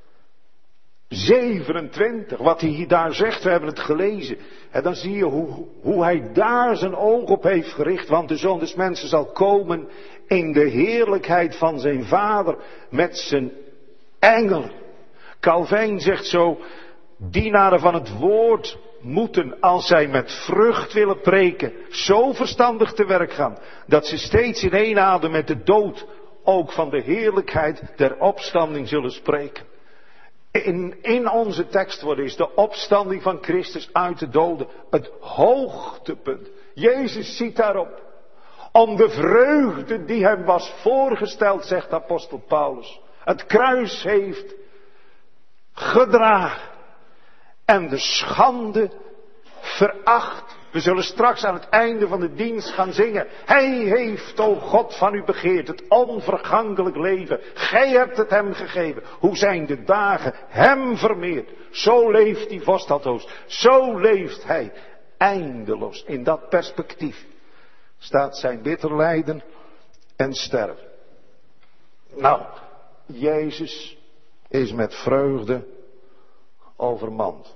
27, wat hij hier daar zegt, we hebben het gelezen. En dan zie je hoe hij daar zijn oog op heeft gericht, want de Zoon des Mensen zal komen in de heerlijkheid van zijn Vader met zijn engelen. Calvijn zegt zo, dienaren van het woord moeten, als zij met vrucht willen preken, zo verstandig te werk gaan, dat ze steeds in één adem met de dood ook van de heerlijkheid der opstanding zullen spreken. In onze tekst is de opstanding van Christus uit de doden het hoogtepunt. Jezus ziet daarop. Om de vreugde die hem was voorgesteld, zegt apostel Paulus, het kruis heeft gedragen en de schande veracht. We zullen straks aan het einde van de dienst gaan zingen. Hij heeft, o God, van u begeerd het onvergankelijk leven. Gij hebt het hem gegeven. Hoe zijn de dagen hem vermeerd? Zo leeft die vorstadhoost. Zo leeft hij eindeloos. In dat perspectief staat zijn bitter lijden en sterven. Nou, Jezus is met vreugde overmand.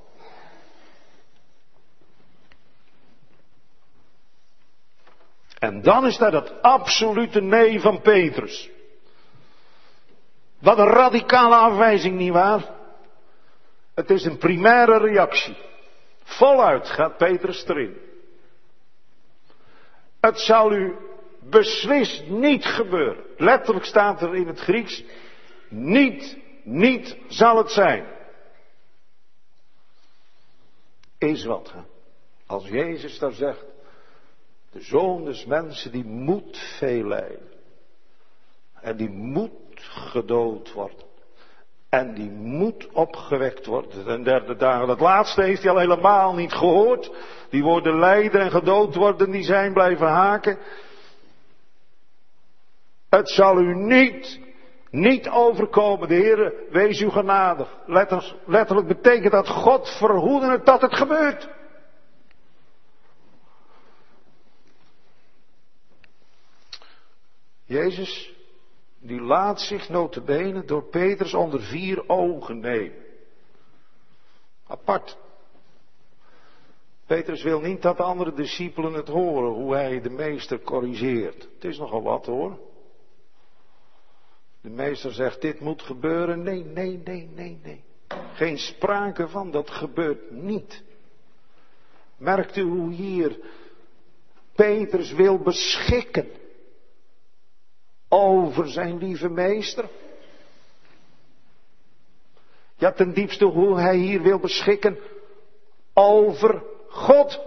En dan is daar dat absolute nee van Petrus. Wat een radicale afwijzing, nietwaar? Het is een primaire reactie. Voluit gaat Petrus erin. Het zal u beslist niet gebeuren. Letterlijk staat er in het Grieks, niet zal het zijn. Is wat, hè? Als Jezus daar zegt, de Zoon des Mensen die moet veel lijden. En die moet gedood worden. En die moet opgewekt worden ten derde dagen. Dat laatste heeft hij al helemaal niet gehoord. Die woorden lijden en gedood worden, die zijn blijven haken. Het zal u niet overkomen. De Heere, wees u genadig. Letterlijk betekent dat God verhoeden het dat het gebeurt. Jezus, die laat zich nota bene door Petrus onder 4 ogen nemen. Apart. Petrus wil niet dat de andere discipelen het horen, hoe hij de meester corrigeert. Het is nogal wat, hoor. De meester zegt, dit moet gebeuren. Nee. Geen sprake van, dat gebeurt niet. Merkt u hoe hier Petrus wil beschikken over zijn lieve meester? Ja, ten diepste hoe hij hier wil beschikken over God.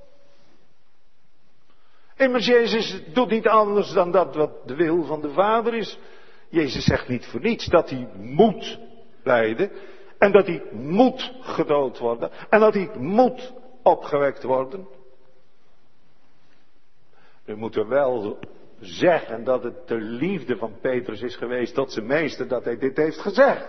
Immers, Jezus doet niet anders dan dat wat de wil van de Vader is. Jezus zegt niet voor niets dat hij moet lijden. En dat hij moet gedood worden. En dat hij moet opgewekt worden. We moeten wel zeggen dat het de liefde van Petrus is geweest tot zijn meester dat hij dit heeft gezegd.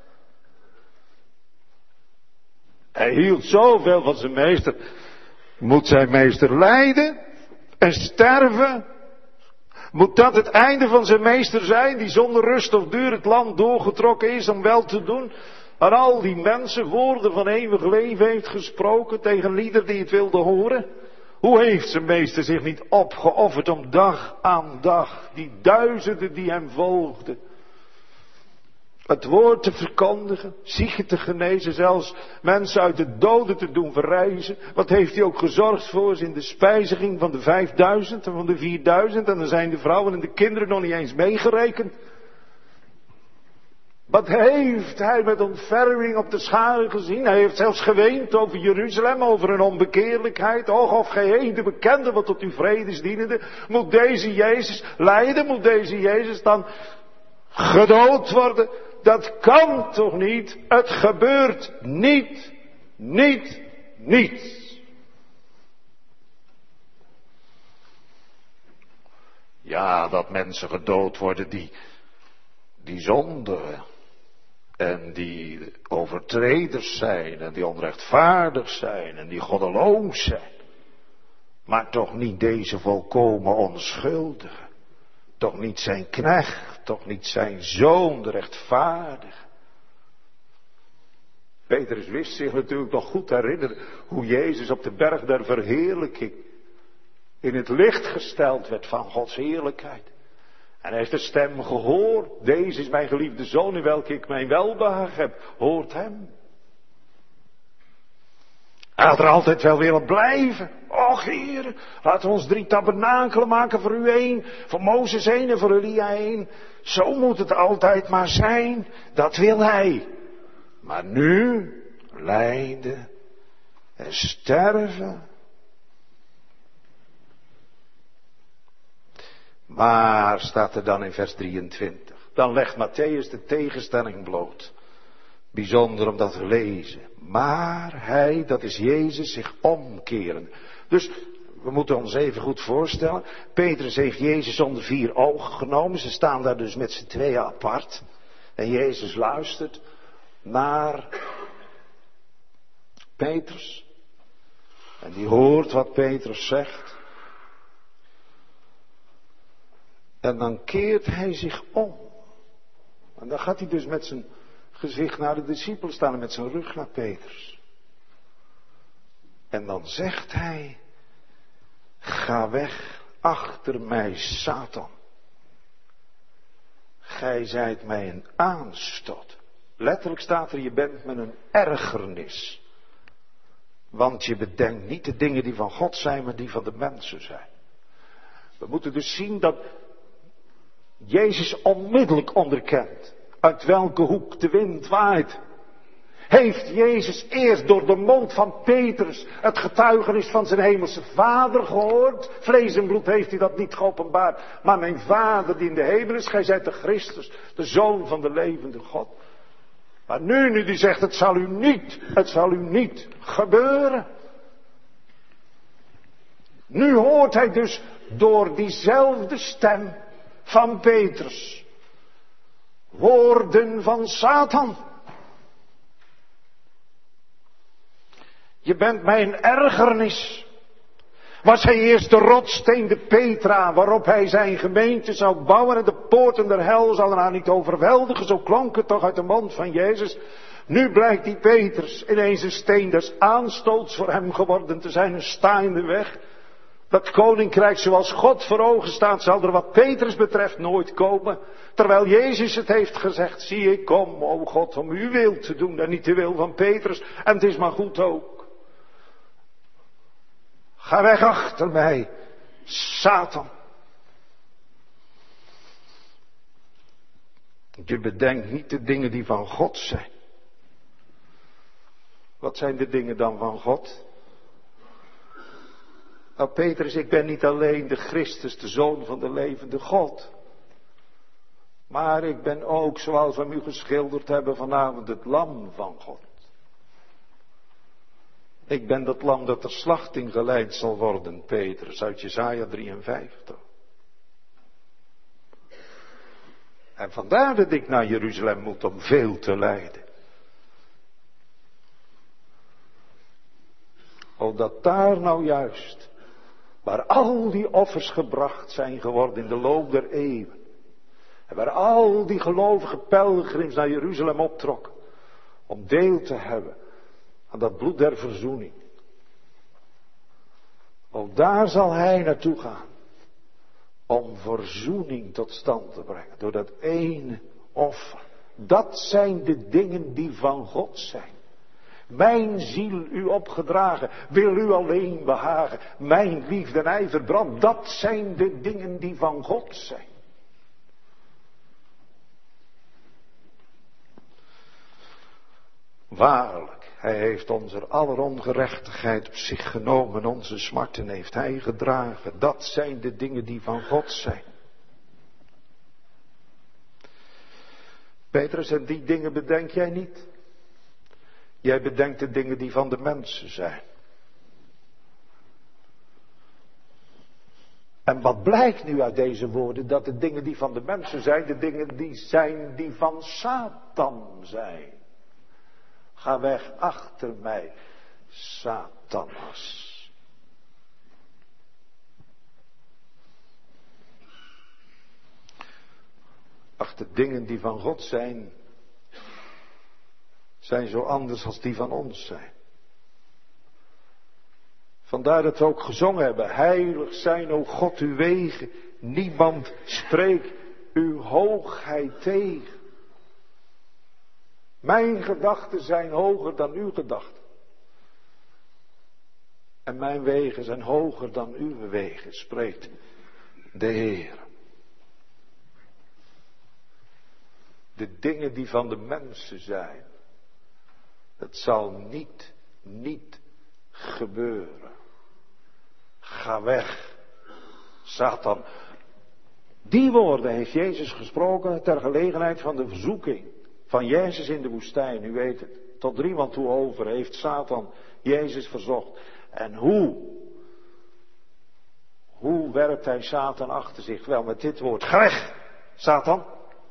Hij hield zoveel van zijn meester. Moet zijn meester lijden en sterven? Moet dat het einde van zijn meester zijn, die zonder rust of duur het land doorgetrokken is om wel te doen? Aan al die mensen woorden van eeuwig leven heeft gesproken tegen lieder die het wilden horen? Hoe heeft zijn meester zich niet opgeofferd om dag aan dag die duizenden die hem volgden, het woord te verkondigen, zieken te genezen, zelfs mensen uit de doden te doen verrijzen. Wat heeft hij ook gezorgd voor ze in de spijziging van de 5000 en van de 4000 en dan zijn de vrouwen en de kinderen nog niet eens meegerekend. Wat heeft hij met ontferming op de scharen gezien? Hij heeft zelfs geweend over Jeruzalem, over hun onbekeerlijkheid. Och, of gij heen de bekende wat tot uw vredesdienende. Moet deze Jezus lijden? Moet deze Jezus dan gedood worden? Dat kan toch niet? Het gebeurt niet. Ja, dat mensen gedood worden die zondigen. En die overtreders zijn en die onrechtvaardig zijn en die goddeloos zijn. Maar toch niet deze volkomen onschuldige. Toch niet zijn knecht, toch niet zijn zoon, de rechtvaardige. Petrus wist zich natuurlijk nog goed herinneren hoe Jezus op de berg der verheerlijking in het licht gesteld werd van Gods heerlijkheid. En hij heeft de stem gehoord. Deze is mijn geliefde zoon in welke ik mijn welbehagen heb. Hoort hem. Hij had er altijd wel willen blijven. Och Heer, laten we ons 3 tabernakelen maken voor u 1. Voor Mozes 1 en voor Elia 1. Zo moet het altijd maar zijn. Dat wil hij. Maar nu lijden en sterven. Maar, staat er dan in vers 23, dan legt Matthäus de tegenstelling bloot. Bijzonder om dat te lezen. Maar hij, dat is Jezus, zich omkeren. Dus, we moeten ons even goed voorstellen. Petrus heeft Jezus onder 4 ogen genomen. Ze staan daar dus met z'n tweeën apart. En Jezus luistert naar Petrus. En die hoort wat Petrus zegt. En dan keert hij zich om. En dan gaat hij dus met zijn gezicht naar de discipelen staan en met zijn rug naar Petrus. En dan zegt hij, ga weg achter mij, Satan. Gij zijt mij een aanstoot. Letterlijk staat er, je bent met een ergernis. Want je bedenkt niet de dingen die van God zijn, maar die van de mensen zijn. We moeten dus zien dat Jezus onmiddellijk onderkent uit welke hoek de wind waait. Heeft Jezus eerst door de mond van Petrus het getuigenis van zijn hemelse Vader gehoord? Vlees en bloed heeft hij dat niet geopenbaard. Maar mijn Vader die in de hemel is, gij zijt de Christus, de Zoon van de levende God. Maar nu die zegt, het zal u niet gebeuren. Nu hoort hij dus door diezelfde stem van Petrus woorden van Satan. Je bent mij een ergernis. Was hij eerst de rotssteen, de Petra, waarop hij zijn gemeente zou bouwen en de poorten der hel zouden haar niet overweldigen, zo klonk het toch uit de mond van Jezus. Nu blijkt die Petrus ineens een steen des aanstoots voor hem geworden te zijn, een staande weg. Dat koninkrijk zoals God voor ogen staat, zal er wat Petrus betreft nooit komen. Terwijl Jezus het heeft gezegd, zie ik kom, o God, om uw wil te doen en niet de wil van Petrus. En het is maar goed ook. Ga weg achter mij, Satan. Je bedenkt niet de dingen die van God zijn. Wat zijn de dingen dan van God? Nou Petrus, ik ben niet alleen de Christus, de Zoon van de levende God. Maar ik ben ook, zoals we hem u geschilderd hebben vanavond, het lam van God. Ik ben dat lam dat ter slachting geleid zal worden, Petrus, uit Jesaja 53. En vandaar dat ik naar Jeruzalem moet om veel te lijden. Dat daar nou juist, waar al die offers gebracht zijn geworden in de loop der eeuwen. En waar al die gelovige pelgrims naar Jeruzalem optrokken. Om deel te hebben aan dat bloed der verzoening. Ook daar zal hij naartoe gaan. Om verzoening tot stand te brengen. Door dat ene offer. Dat zijn de dingen die van God zijn. Mijn ziel u opgedragen, wil u alleen behagen. Mijn liefde en ijver brandt, dat zijn de dingen die van God zijn. Waarlijk, hij heeft onze aller ongerechtigheid op zich genomen, onze smarten heeft hij gedragen. Dat zijn de dingen die van God zijn. Petrus, en die dingen bedenk jij niet? Jij bedenkt de dingen die van de mensen zijn. En wat blijkt nu uit deze woorden? Dat de dingen die van de mensen zijn, de dingen die van Satan zijn. Ga weg achter mij, Satanas. Ach, de dingen die van God zijn zo anders als die van ons zijn. Vandaar dat we ook gezongen hebben. Heilig zijn, o God, uw wegen. Niemand spreekt uw hoogheid tegen. Mijn gedachten zijn hoger dan uw gedachten. En mijn wegen zijn hoger dan uw wegen, spreekt de Heer. De dingen die van de mensen zijn, het zal niet gebeuren. Ga weg, Satan. Die woorden heeft Jezus gesproken ter gelegenheid van de verzoeking van Jezus in de woestijn. U weet het, tot 3 maal toe over heeft Satan Jezus verzocht. En hoe werpt hij Satan achter zich? Wel, met dit woord, ga weg, Satan.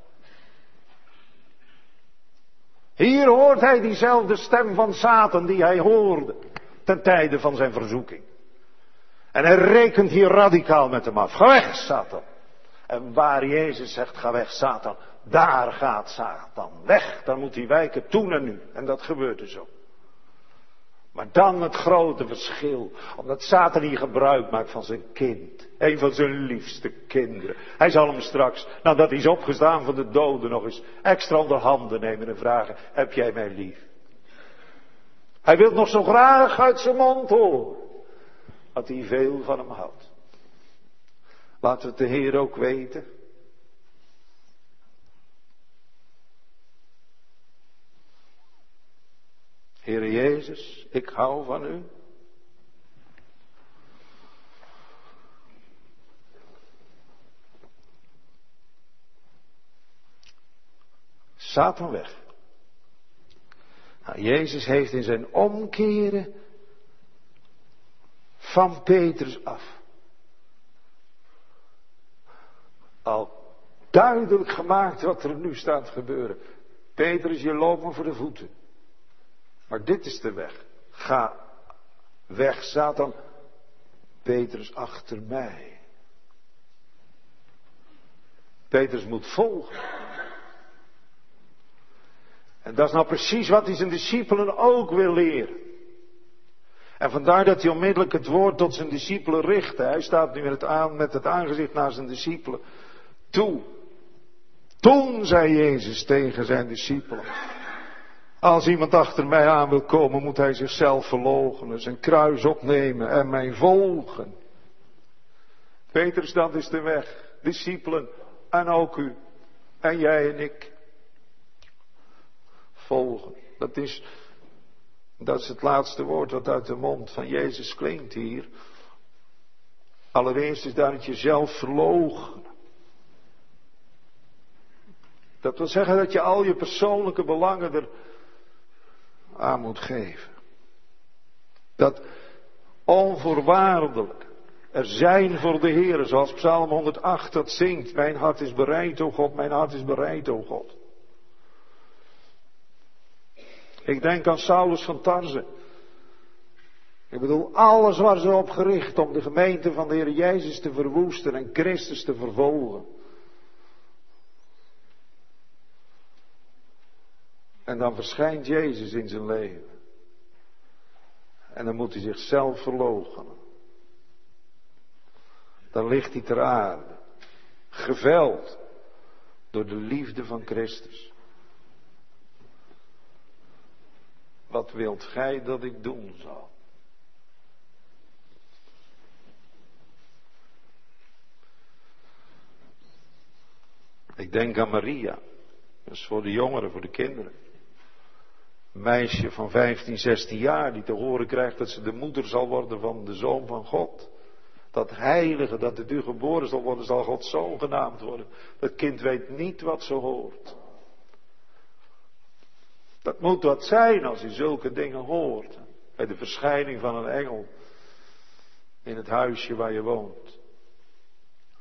Hier hoort hij diezelfde stem van Satan die hij hoorde ten tijde van zijn verzoeking. En hij rekent hier radicaal met hem af. Ga weg, Satan. En waar Jezus zegt, ga weg, Satan, daar gaat Satan weg. Dan moet hij wijken, toen en nu. En dat gebeurde zo. Maar dan het grote verschil. Omdat Satan hier gebruik maakt van zijn kind. Een van zijn liefste kinderen. Hij zal hem straks, nadat hij is opgestaan van de doden, nog eens extra onder handen nemen en vragen, heb jij mij lief? Hij wil nog zo graag uit zijn mond horen. Dat hij veel van hem houdt. Laten we het de Heer ook weten. Heere Jezus, ik hou van u. Satan weg. Nou, Jezus heeft in zijn omkeren van Petrus af al duidelijk gemaakt wat er nu staat gebeuren. Petrus, je loopt me voor de voeten. Maar dit is de weg. Ga weg, Satan. Petrus achter mij. Petrus moet volgen. En dat is nou precies wat hij zijn discipelen ook wil leren. En vandaar dat hij onmiddellijk het woord tot zijn discipelen richtte. Hij staat nu met het aangezicht naar zijn discipelen toe. Toen zei Jezus tegen zijn discipelen: als iemand achter mij aan wil komen, moet hij zichzelf verloochenen, zijn kruis opnemen en mij volgen. Petrus, dat is de weg. Discipelen, en ook u, en jij en ik. Volgen. Dat is het laatste woord wat uit de mond van Jezus klinkt hier. Allereerst is daar het jezelf verloochenen. Dat wil zeggen dat je al je persoonlijke belangen er aan moet geven. Dat onvoorwaardelijk er zijn voor de Heer, zoals Psalm 108 dat zingt. Mijn hart is bereid, o God, mijn hart is bereid, o God. Ik denk aan Saulus van Tarze. Ik bedoel, alles was erop gericht om de gemeente van de Heer Jezus te verwoesten en Christus te vervolgen. En dan verschijnt Jezus in zijn leven. En dan moet hij zichzelf verloochenen. Dan ligt hij ter aarde. Geveld door de liefde van Christus. Wat wilt gij dat ik doen zal? Ik denk aan Maria. Dat is voor de jongeren, voor de kinderen. Een meisje van 15, 16 jaar die te horen krijgt dat ze de moeder zal worden van de Zoon van God. Dat heilige, dat het u geboren zal worden, zal Gods Zoon genaamd worden. Dat kind weet niet wat ze hoort. Dat moet wat zijn als je zulke dingen hoort. Bij de verschijning van een engel in het huisje waar je woont.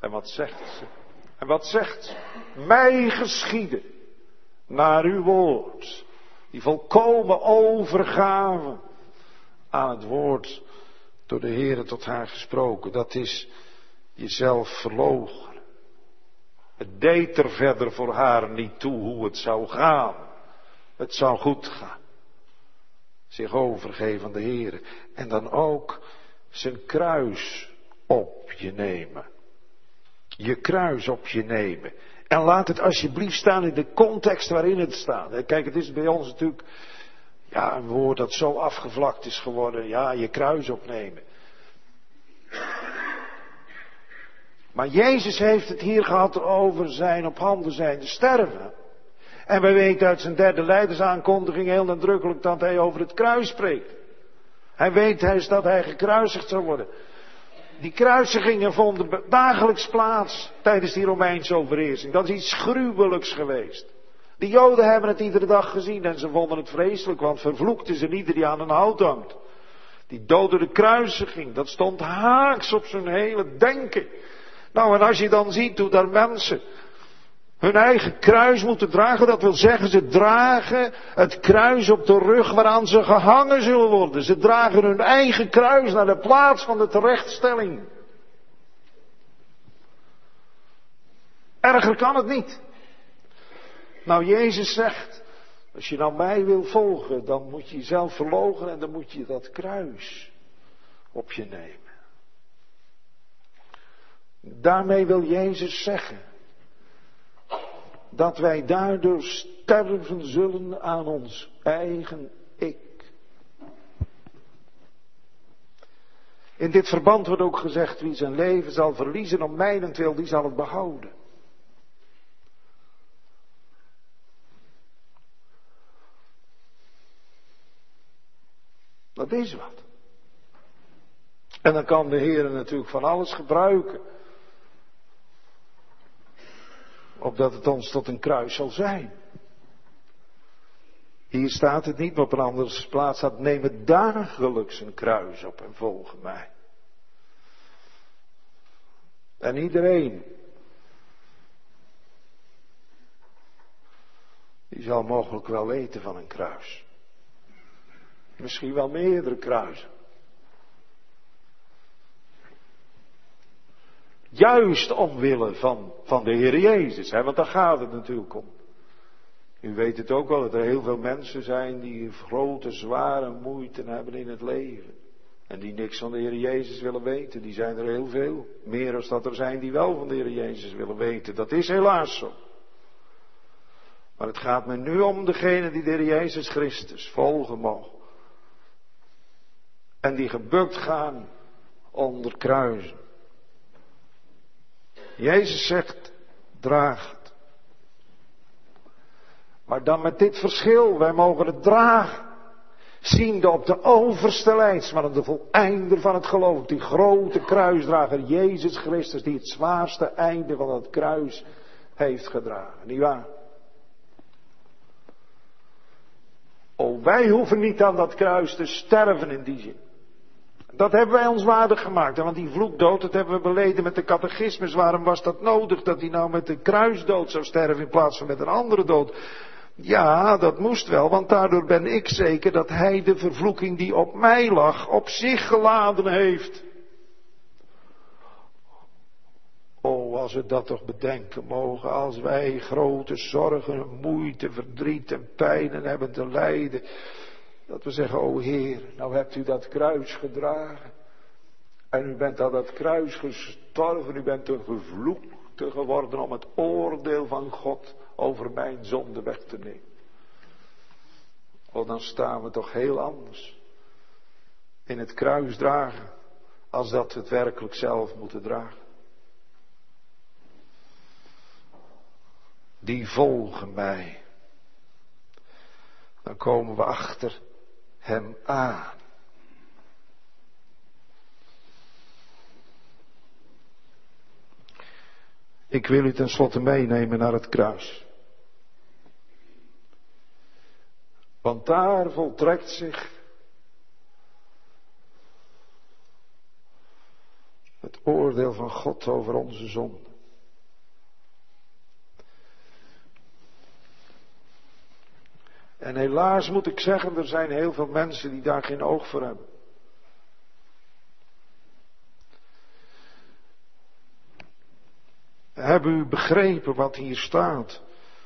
En wat zegt ze? En wat zegt ze? Mij geschieden naar uw woord. Die volkomen overgave aan het woord door de Heere tot haar gesproken. Dat is jezelf verloochenen. Het deed er verder voor haar niet toe hoe het zou gaan. Het zou goed gaan. Zich overgeven aan de Heere. En dan ook zijn kruis op je nemen. Je kruis op je nemen. En laat het alsjeblieft staan in de context waarin het staat. Kijk, het is bij ons natuurlijk een woord dat zo afgevlakt is geworden. Ja, je kruis opnemen. Maar Jezus heeft het hier gehad over zijn op handen zijnde sterven. En wij weten uit zijn derde leidersaankondiging heel nadrukkelijk dat hij over het kruis spreekt. Hij weet dat hij gekruisigd zou worden. Die kruisigingen vonden dagelijks plaats tijdens die Romeinse overheersing. Dat is iets gruwelijks geweest. De Joden hebben het iedere dag gezien en ze vonden het vreselijk, want vervloekt is er ieder die aan een hout hangt. Die dodelijke kruisiging, dat stond haaks op zijn hele denken. Nou, en als je dan ziet hoe daar mensen hun eigen kruis moeten dragen, dat wil zeggen, ze dragen het kruis op de rug waaraan ze gehangen zullen worden. Ze dragen hun eigen kruis naar de plaats van de terechtstelling. Erger kan het niet. Nou, Jezus zegt, als je nou mij wil volgen, dan moet je jezelf verloochenen en dan moet je dat kruis op je nemen. Daarmee wil Jezus zeggen dat wij daardoor sterven zullen aan ons eigen ik. In dit verband wordt ook gezegd, wie zijn leven zal verliezen om mijnentwil, die zal het behouden. Dat is wat. En dan kan de Heer natuurlijk van alles gebruiken. Opdat het ons tot een kruis zal zijn. Hier staat het niet, maar op een andere plaats staat, neem het dagelijks een kruis op en volg mij. En iedereen, die zal mogelijk wel weten van een kruis. Misschien wel meerdere kruisen. Juist omwille van de Heer Jezus, want daar gaat het natuurlijk om. U weet het ook wel, dat er heel veel mensen zijn die grote, zware moeite hebben in het leven. En die niks van de Heer Jezus willen weten, die zijn er heel veel. Meer als dat er zijn die wel van de Heer Jezus willen weten. Dat is helaas zo. Maar het gaat me nu om degene die de Heer Jezus Christus volgen mogen. En die gebukt gaan onder kruisen. Jezus zegt, draag het. Maar dan met dit verschil, wij mogen het dragen. Ziende op de overste leidsman en de voleinder van het geloof. Die grote kruisdrager, Jezus Christus, die het zwaarste einde van het kruis heeft gedragen. Niet waar? Oh, wij hoeven niet aan dat kruis te sterven in die zin. Dat hebben wij ons waardig gemaakt. Want die vloekdood, dat hebben we beleden met de catechismus. Waarom was dat nodig? Dat hij nou met de kruisdood zou sterven in plaats van met een andere dood. Ja, dat moest wel. Want daardoor ben ik zeker dat hij de vervloeking die op mij lag, op zich geladen heeft. Oh, als we dat toch bedenken mogen. Als wij grote zorgen, moeite, verdriet en pijnen hebben te lijden. Dat we zeggen, o Heer, nou hebt u dat kruis gedragen. En u bent aan dat kruis gestorven. U bent een gevloekte geworden om het oordeel van God over mijn zonde weg te nemen. Oh, dan staan we toch heel anders in het kruis dragen, als dat we het werkelijk zelf moeten dragen. Die volgen mij. Dan komen we achter hem aan. Ik wil u tenslotte meenemen naar het kruis. Want daar voltrekt zich Het oordeel van God over onze zonde. En helaas moet ik zeggen, er zijn heel veel mensen die daar geen oog voor hebben. Hebben u begrepen wat hier staat?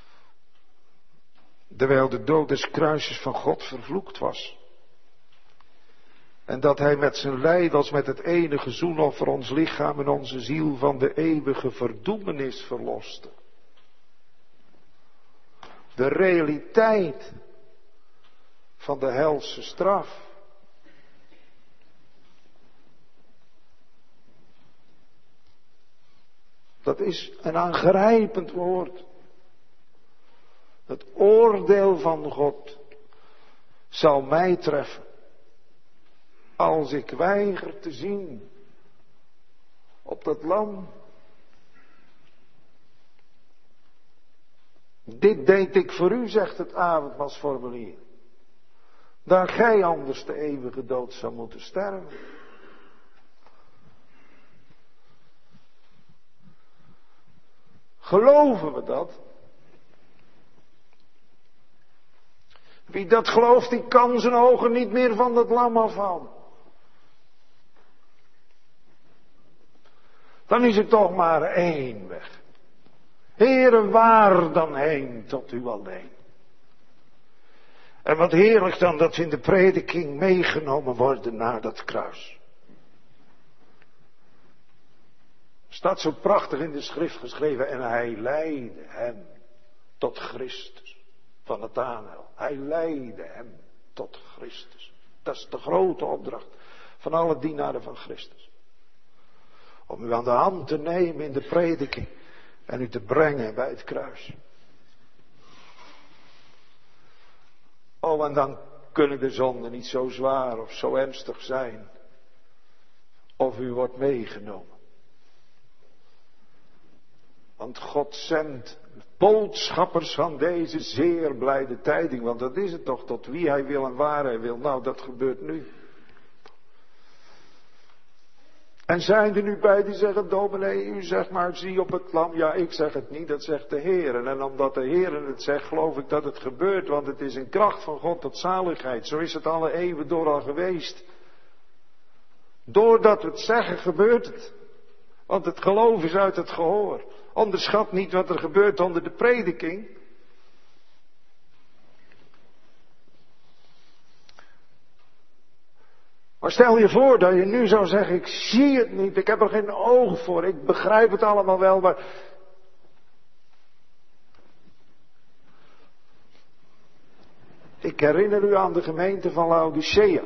Terwijl de dood des kruises van God vervloekt was. En dat hij met zijn lijden als met het enige zoenoffer ons lichaam en onze ziel van de eeuwige verdoemenis verloste. De realiteit van de helse straf. Dat is een aangrijpend woord. Het oordeel van God zal mij treffen. Als ik weiger te zien op dat lam. Dit deed ik voor u, zegt het avondmaalsformulier. Daar gij anders de eeuwige dood zou moeten sterven. Geloven we dat? Wie dat gelooft, die kan zijn ogen niet meer van dat lam afhouden. Dan is er toch maar één weg. Heere, waar dan heen tot u alleen? En wat heerlijk dan dat we in de prediking meegenomen worden naar dat kruis. Staat zo prachtig in de schrift geschreven. En hij leidde hem tot Christus. Van Nathanael. Hij leidde hem tot Christus. Dat is de grote opdracht van alle dienaren van Christus. Om u aan de hand te nemen in de prediking. En u te brengen bij het kruis. Oh, en dan kunnen de zonden niet zo zwaar of zo ernstig zijn. Of u wordt meegenomen. Want God zendt boodschappers van deze zeer blijde tijding. Want dat is het toch, tot wie hij wil en waar hij wil. Nou, dat gebeurt nu. En zijn er nu bij die zeggen, dominee, u zegt maar, zie op het lam. Ja, ik zeg het niet, dat zegt de Heer. En omdat de Heer het zegt, geloof ik dat het gebeurt. Want het is een kracht van God tot zaligheid. Zo is het alle eeuwen door al geweest. Doordat we het zeggen, gebeurt het. Want het geloof is uit het gehoor. Onderschat niet wat er gebeurt onder de prediking. Maar stel je voor dat je nu zou zeggen, ik zie het niet, ik heb er geen oog voor, ik begrijp het allemaal wel, maar... Ik herinner u aan de gemeente van Laodicea.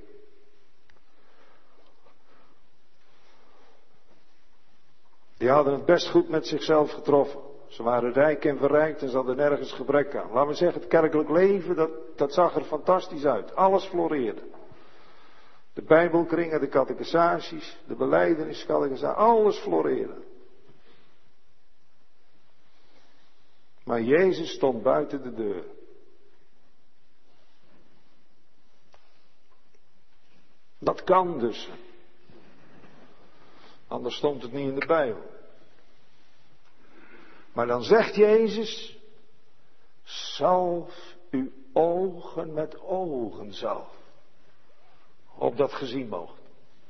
Die hadden het best goed met zichzelf getroffen. Ze waren rijk en verrijkt en ze hadden nergens gebrek aan. Laten we zeggen, het kerkelijk leven, dat zag er fantastisch uit. Alles floreerde. De bijbelkringen, de catechisaties, de belijdenis, alles floreerde. Maar Jezus stond buiten de deur. Dat kan dus. Anders stond het niet in de Bijbel. Maar dan zegt Jezus, zalf uw ogen met ogenzalf. Opdat gezien moogt.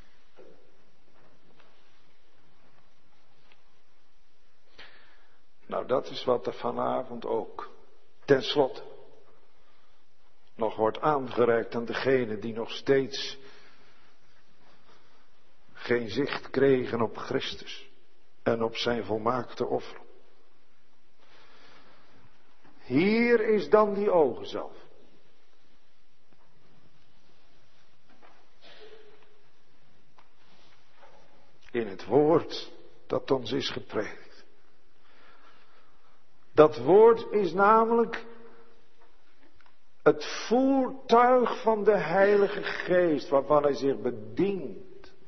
Nou, dat is wat er vanavond ook tenslotte nog wordt aangereikt aan degenen die nog steeds geen zicht kregen op Christus en op zijn volmaakte offer. Hier is dan die ogenzalf. In het woord dat ons is gepredikt. Dat woord is namelijk het voertuig van de Heilige Geest waarvan hij zich bedient.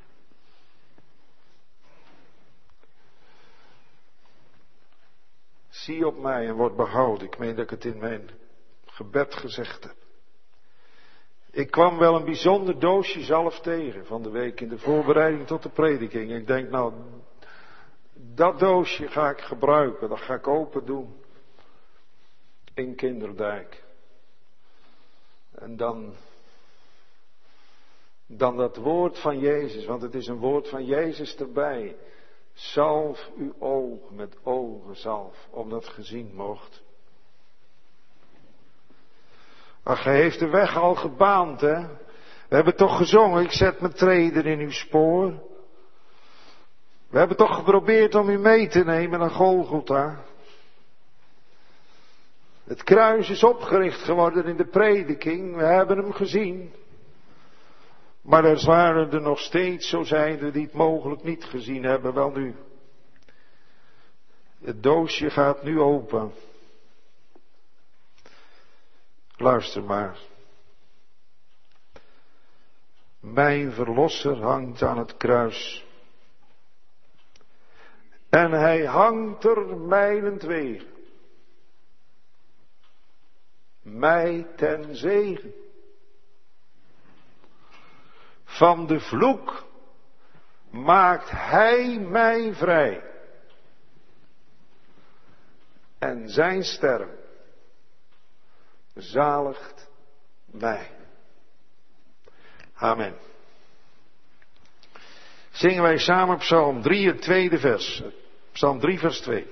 Zie op mij en word behouden. Ik meen dat ik het in mijn gebed gezegd heb. Ik kwam wel een bijzonder doosje zalf tegen van de week in de voorbereiding tot de prediking. Ik denk, nou, dat doosje ga ik gebruiken, dat ga ik open doen. In Kinderdijk. En dan dat woord van Jezus, want het is een woord van Jezus erbij. Zalf uw ogen met ogenzalf, omdat gezien mocht. Ach, hij heeft de weg al gebaand, hè. We hebben toch gezongen, ik zet mijn treden in uw spoor. We hebben toch geprobeerd om u mee te nemen naar Golgotha. Het kruis is opgericht geworden in de prediking, we hebben hem gezien. Maar er waren er nog steeds, zo zijnde, die het mogelijk niet gezien hebben. Wel nu, het doosje gaat nu open. Luister maar. Mijn verlosser hangt aan het kruis. En hij hangt er mijnentwege. Mij ten zegen. Van de vloek maakt hij mij vrij. En zijn sterren zaligt mij. Amen. Zingen wij samen Psalm 3, het tweede vers. Psalm 3, vers 2.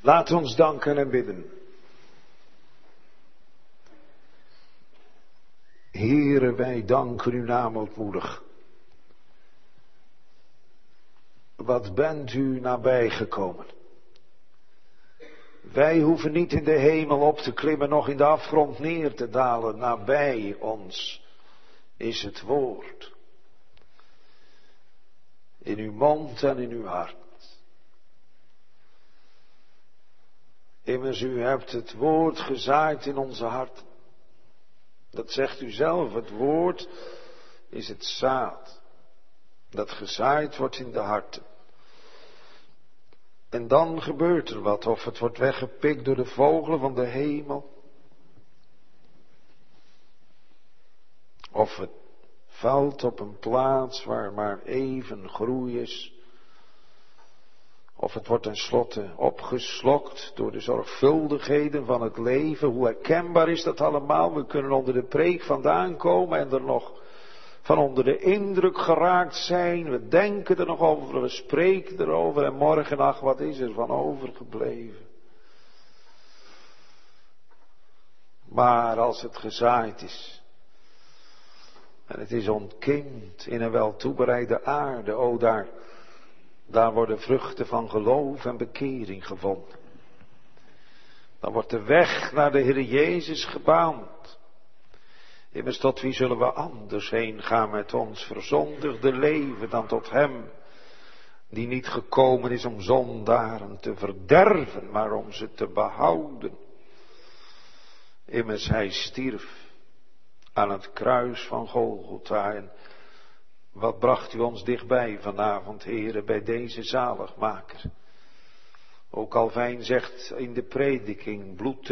Laat ons danken en bidden. Heere, wij danken uw naam ootmoedig. Wat bent u nabijgekomen. Wij hoeven niet in de hemel op te klimmen, nog in de afgrond neer te dalen. Nabij ons is het woord. In uw mond en in uw hart. Immers, u hebt het woord gezaaid in onze harten. Dat zegt u zelf, het woord is het zaad. Dat gezaaid wordt in de harten. En dan gebeurt er wat, of het wordt weggepikt door de vogelen van de hemel. Of het valt op een plaats waar maar even groei is. Of het wordt tenslotte opgeslokt door de zorgvuldigheden van het leven. Hoe herkenbaar is dat allemaal? We kunnen onder de preek vandaan komen en er nog van onder de indruk geraakt zijn. We denken er nog over, we spreken erover en morgen, ach, wat is er van overgebleven? Maar als het gezaaid is en het is ontkiemd in een wel toebereide aarde, daar worden vruchten van geloof en bekering gevonden. Dan wordt de weg naar de Heer Jezus gebaand. Immers, tot wie zullen we anders heen gaan met ons verzondigde leven dan tot hem die niet gekomen is om zondaren te verderven, maar om ze te behouden. Immers, hij stierf aan het kruis van Golgotha. En wat bracht u ons dichtbij vanavond, Heere, bij deze zaligmaker? Ook Calvijn zegt in de prediking,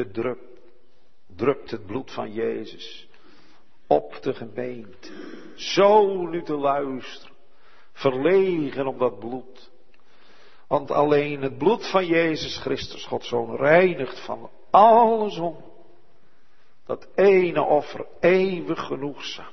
drupt het bloed van Jezus op de gemeente. Zo nu te luisteren, verlegen om dat bloed. Want alleen het bloed van Jezus Christus, Gods Zoon, reinigt van alle zonde. Dat ene offer eeuwig genoegzaam.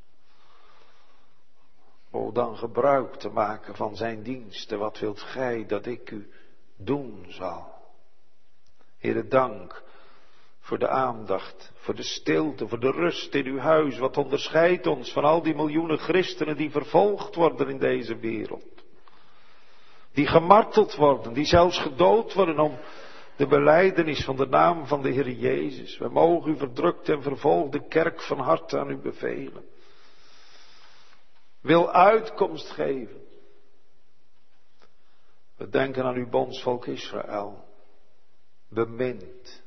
O, dan gebruik te maken van zijn diensten. Wat wilt gij dat ik u doen zal? Heere, dank voor de aandacht, voor de stilte, voor de rust in uw huis. Wat onderscheidt ons van al die miljoenen christenen die vervolgd worden in deze wereld. Die gemarteld worden, die zelfs gedood worden om de belijdenis van de naam van de Heer Jezus. We mogen uw verdrukte en vervolgde kerk van harte aan u bevelen. Wil uitkomst geven. We denken aan uw bondsvolk Israël. Bemind.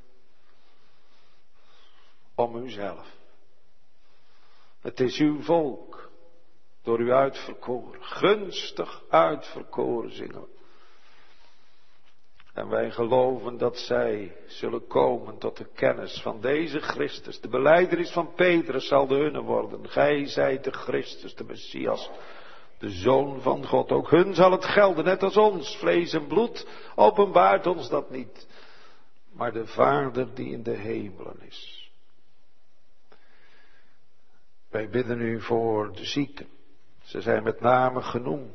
Om uzelf. Het is uw volk. Door u uitverkoren. Gunstig uitverkoren zingen we. En wij geloven dat zij zullen komen tot de kennis van deze Christus. De belijdenis van Petrus zal de hunne worden. Gij zijt de Christus, de Messias, de Zoon van God. Ook hun zal het gelden, net als ons. Vlees en bloed openbaart ons dat niet. Maar de Vader die in de hemelen is. Wij bidden u voor de zieken. Ze zijn met name genoemd.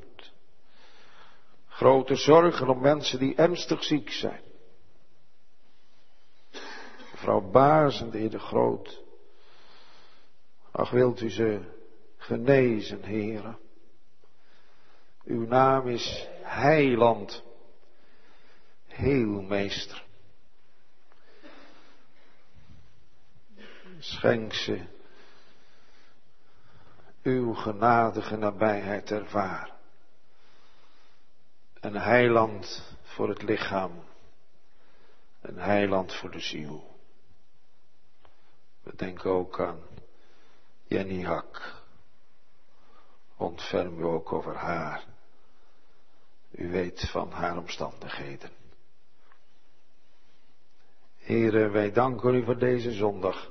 Grote zorgen om mensen die ernstig ziek zijn. Mevrouw Baas en de Heer de Groot. Ach, wilt u ze genezen, Heere. Uw naam is Heiland, Heelmeester. Schenk ze uw genadige nabijheid ervaren. Een heiland voor het lichaam. Een heiland voor de ziel. We denken ook aan Jenny Hak. Ontferm u ook over haar. U weet van haar omstandigheden. Heere, wij danken u voor deze zondag.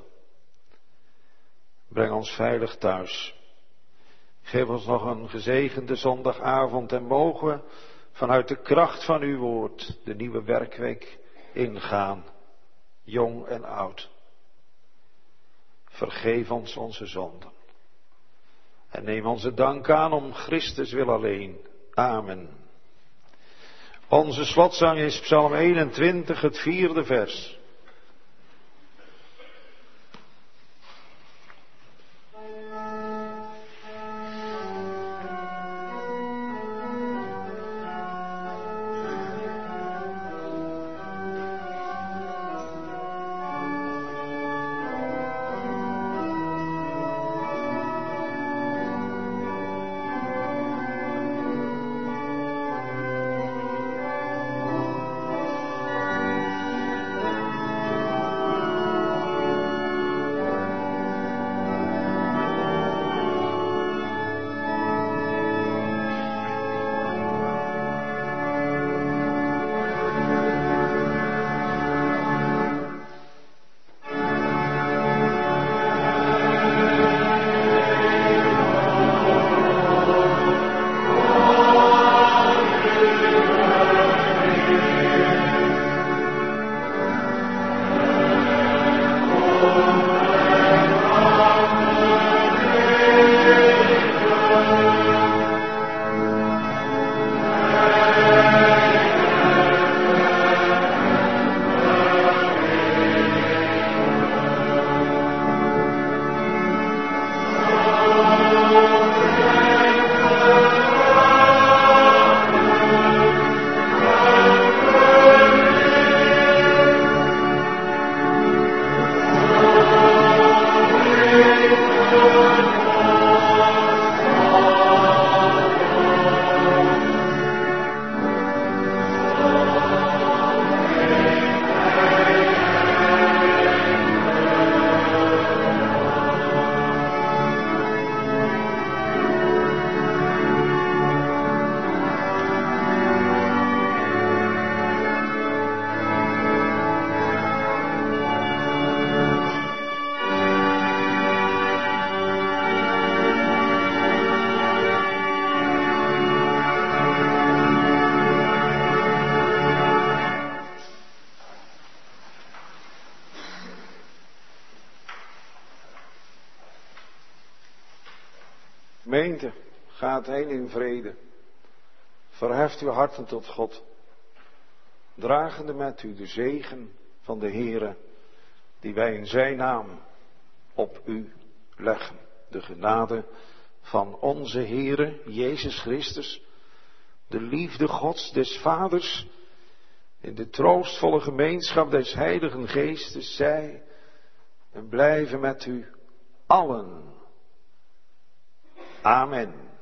Breng ons veilig thuis. Geef ons nog een gezegende zondagavond en mogen we vanuit de kracht van uw woord de nieuwe werkweek ingaan, jong en oud. Vergeef ons onze zonden. En neem onze dank aan om Christus wil alleen. Amen. Onze slotzang is Psalm 21, het 4e vers. Gemeente, gaat heen in vrede. Verheft uw harten tot God. Dragende met u de zegen van de Heere, die wij in zijn naam op u leggen. De genade van onze Heere, Jezus Christus, de liefde Gods des Vaders, in de troostvolle gemeenschap des Heiligen Geestes, zij en blijven met u allen. Amen.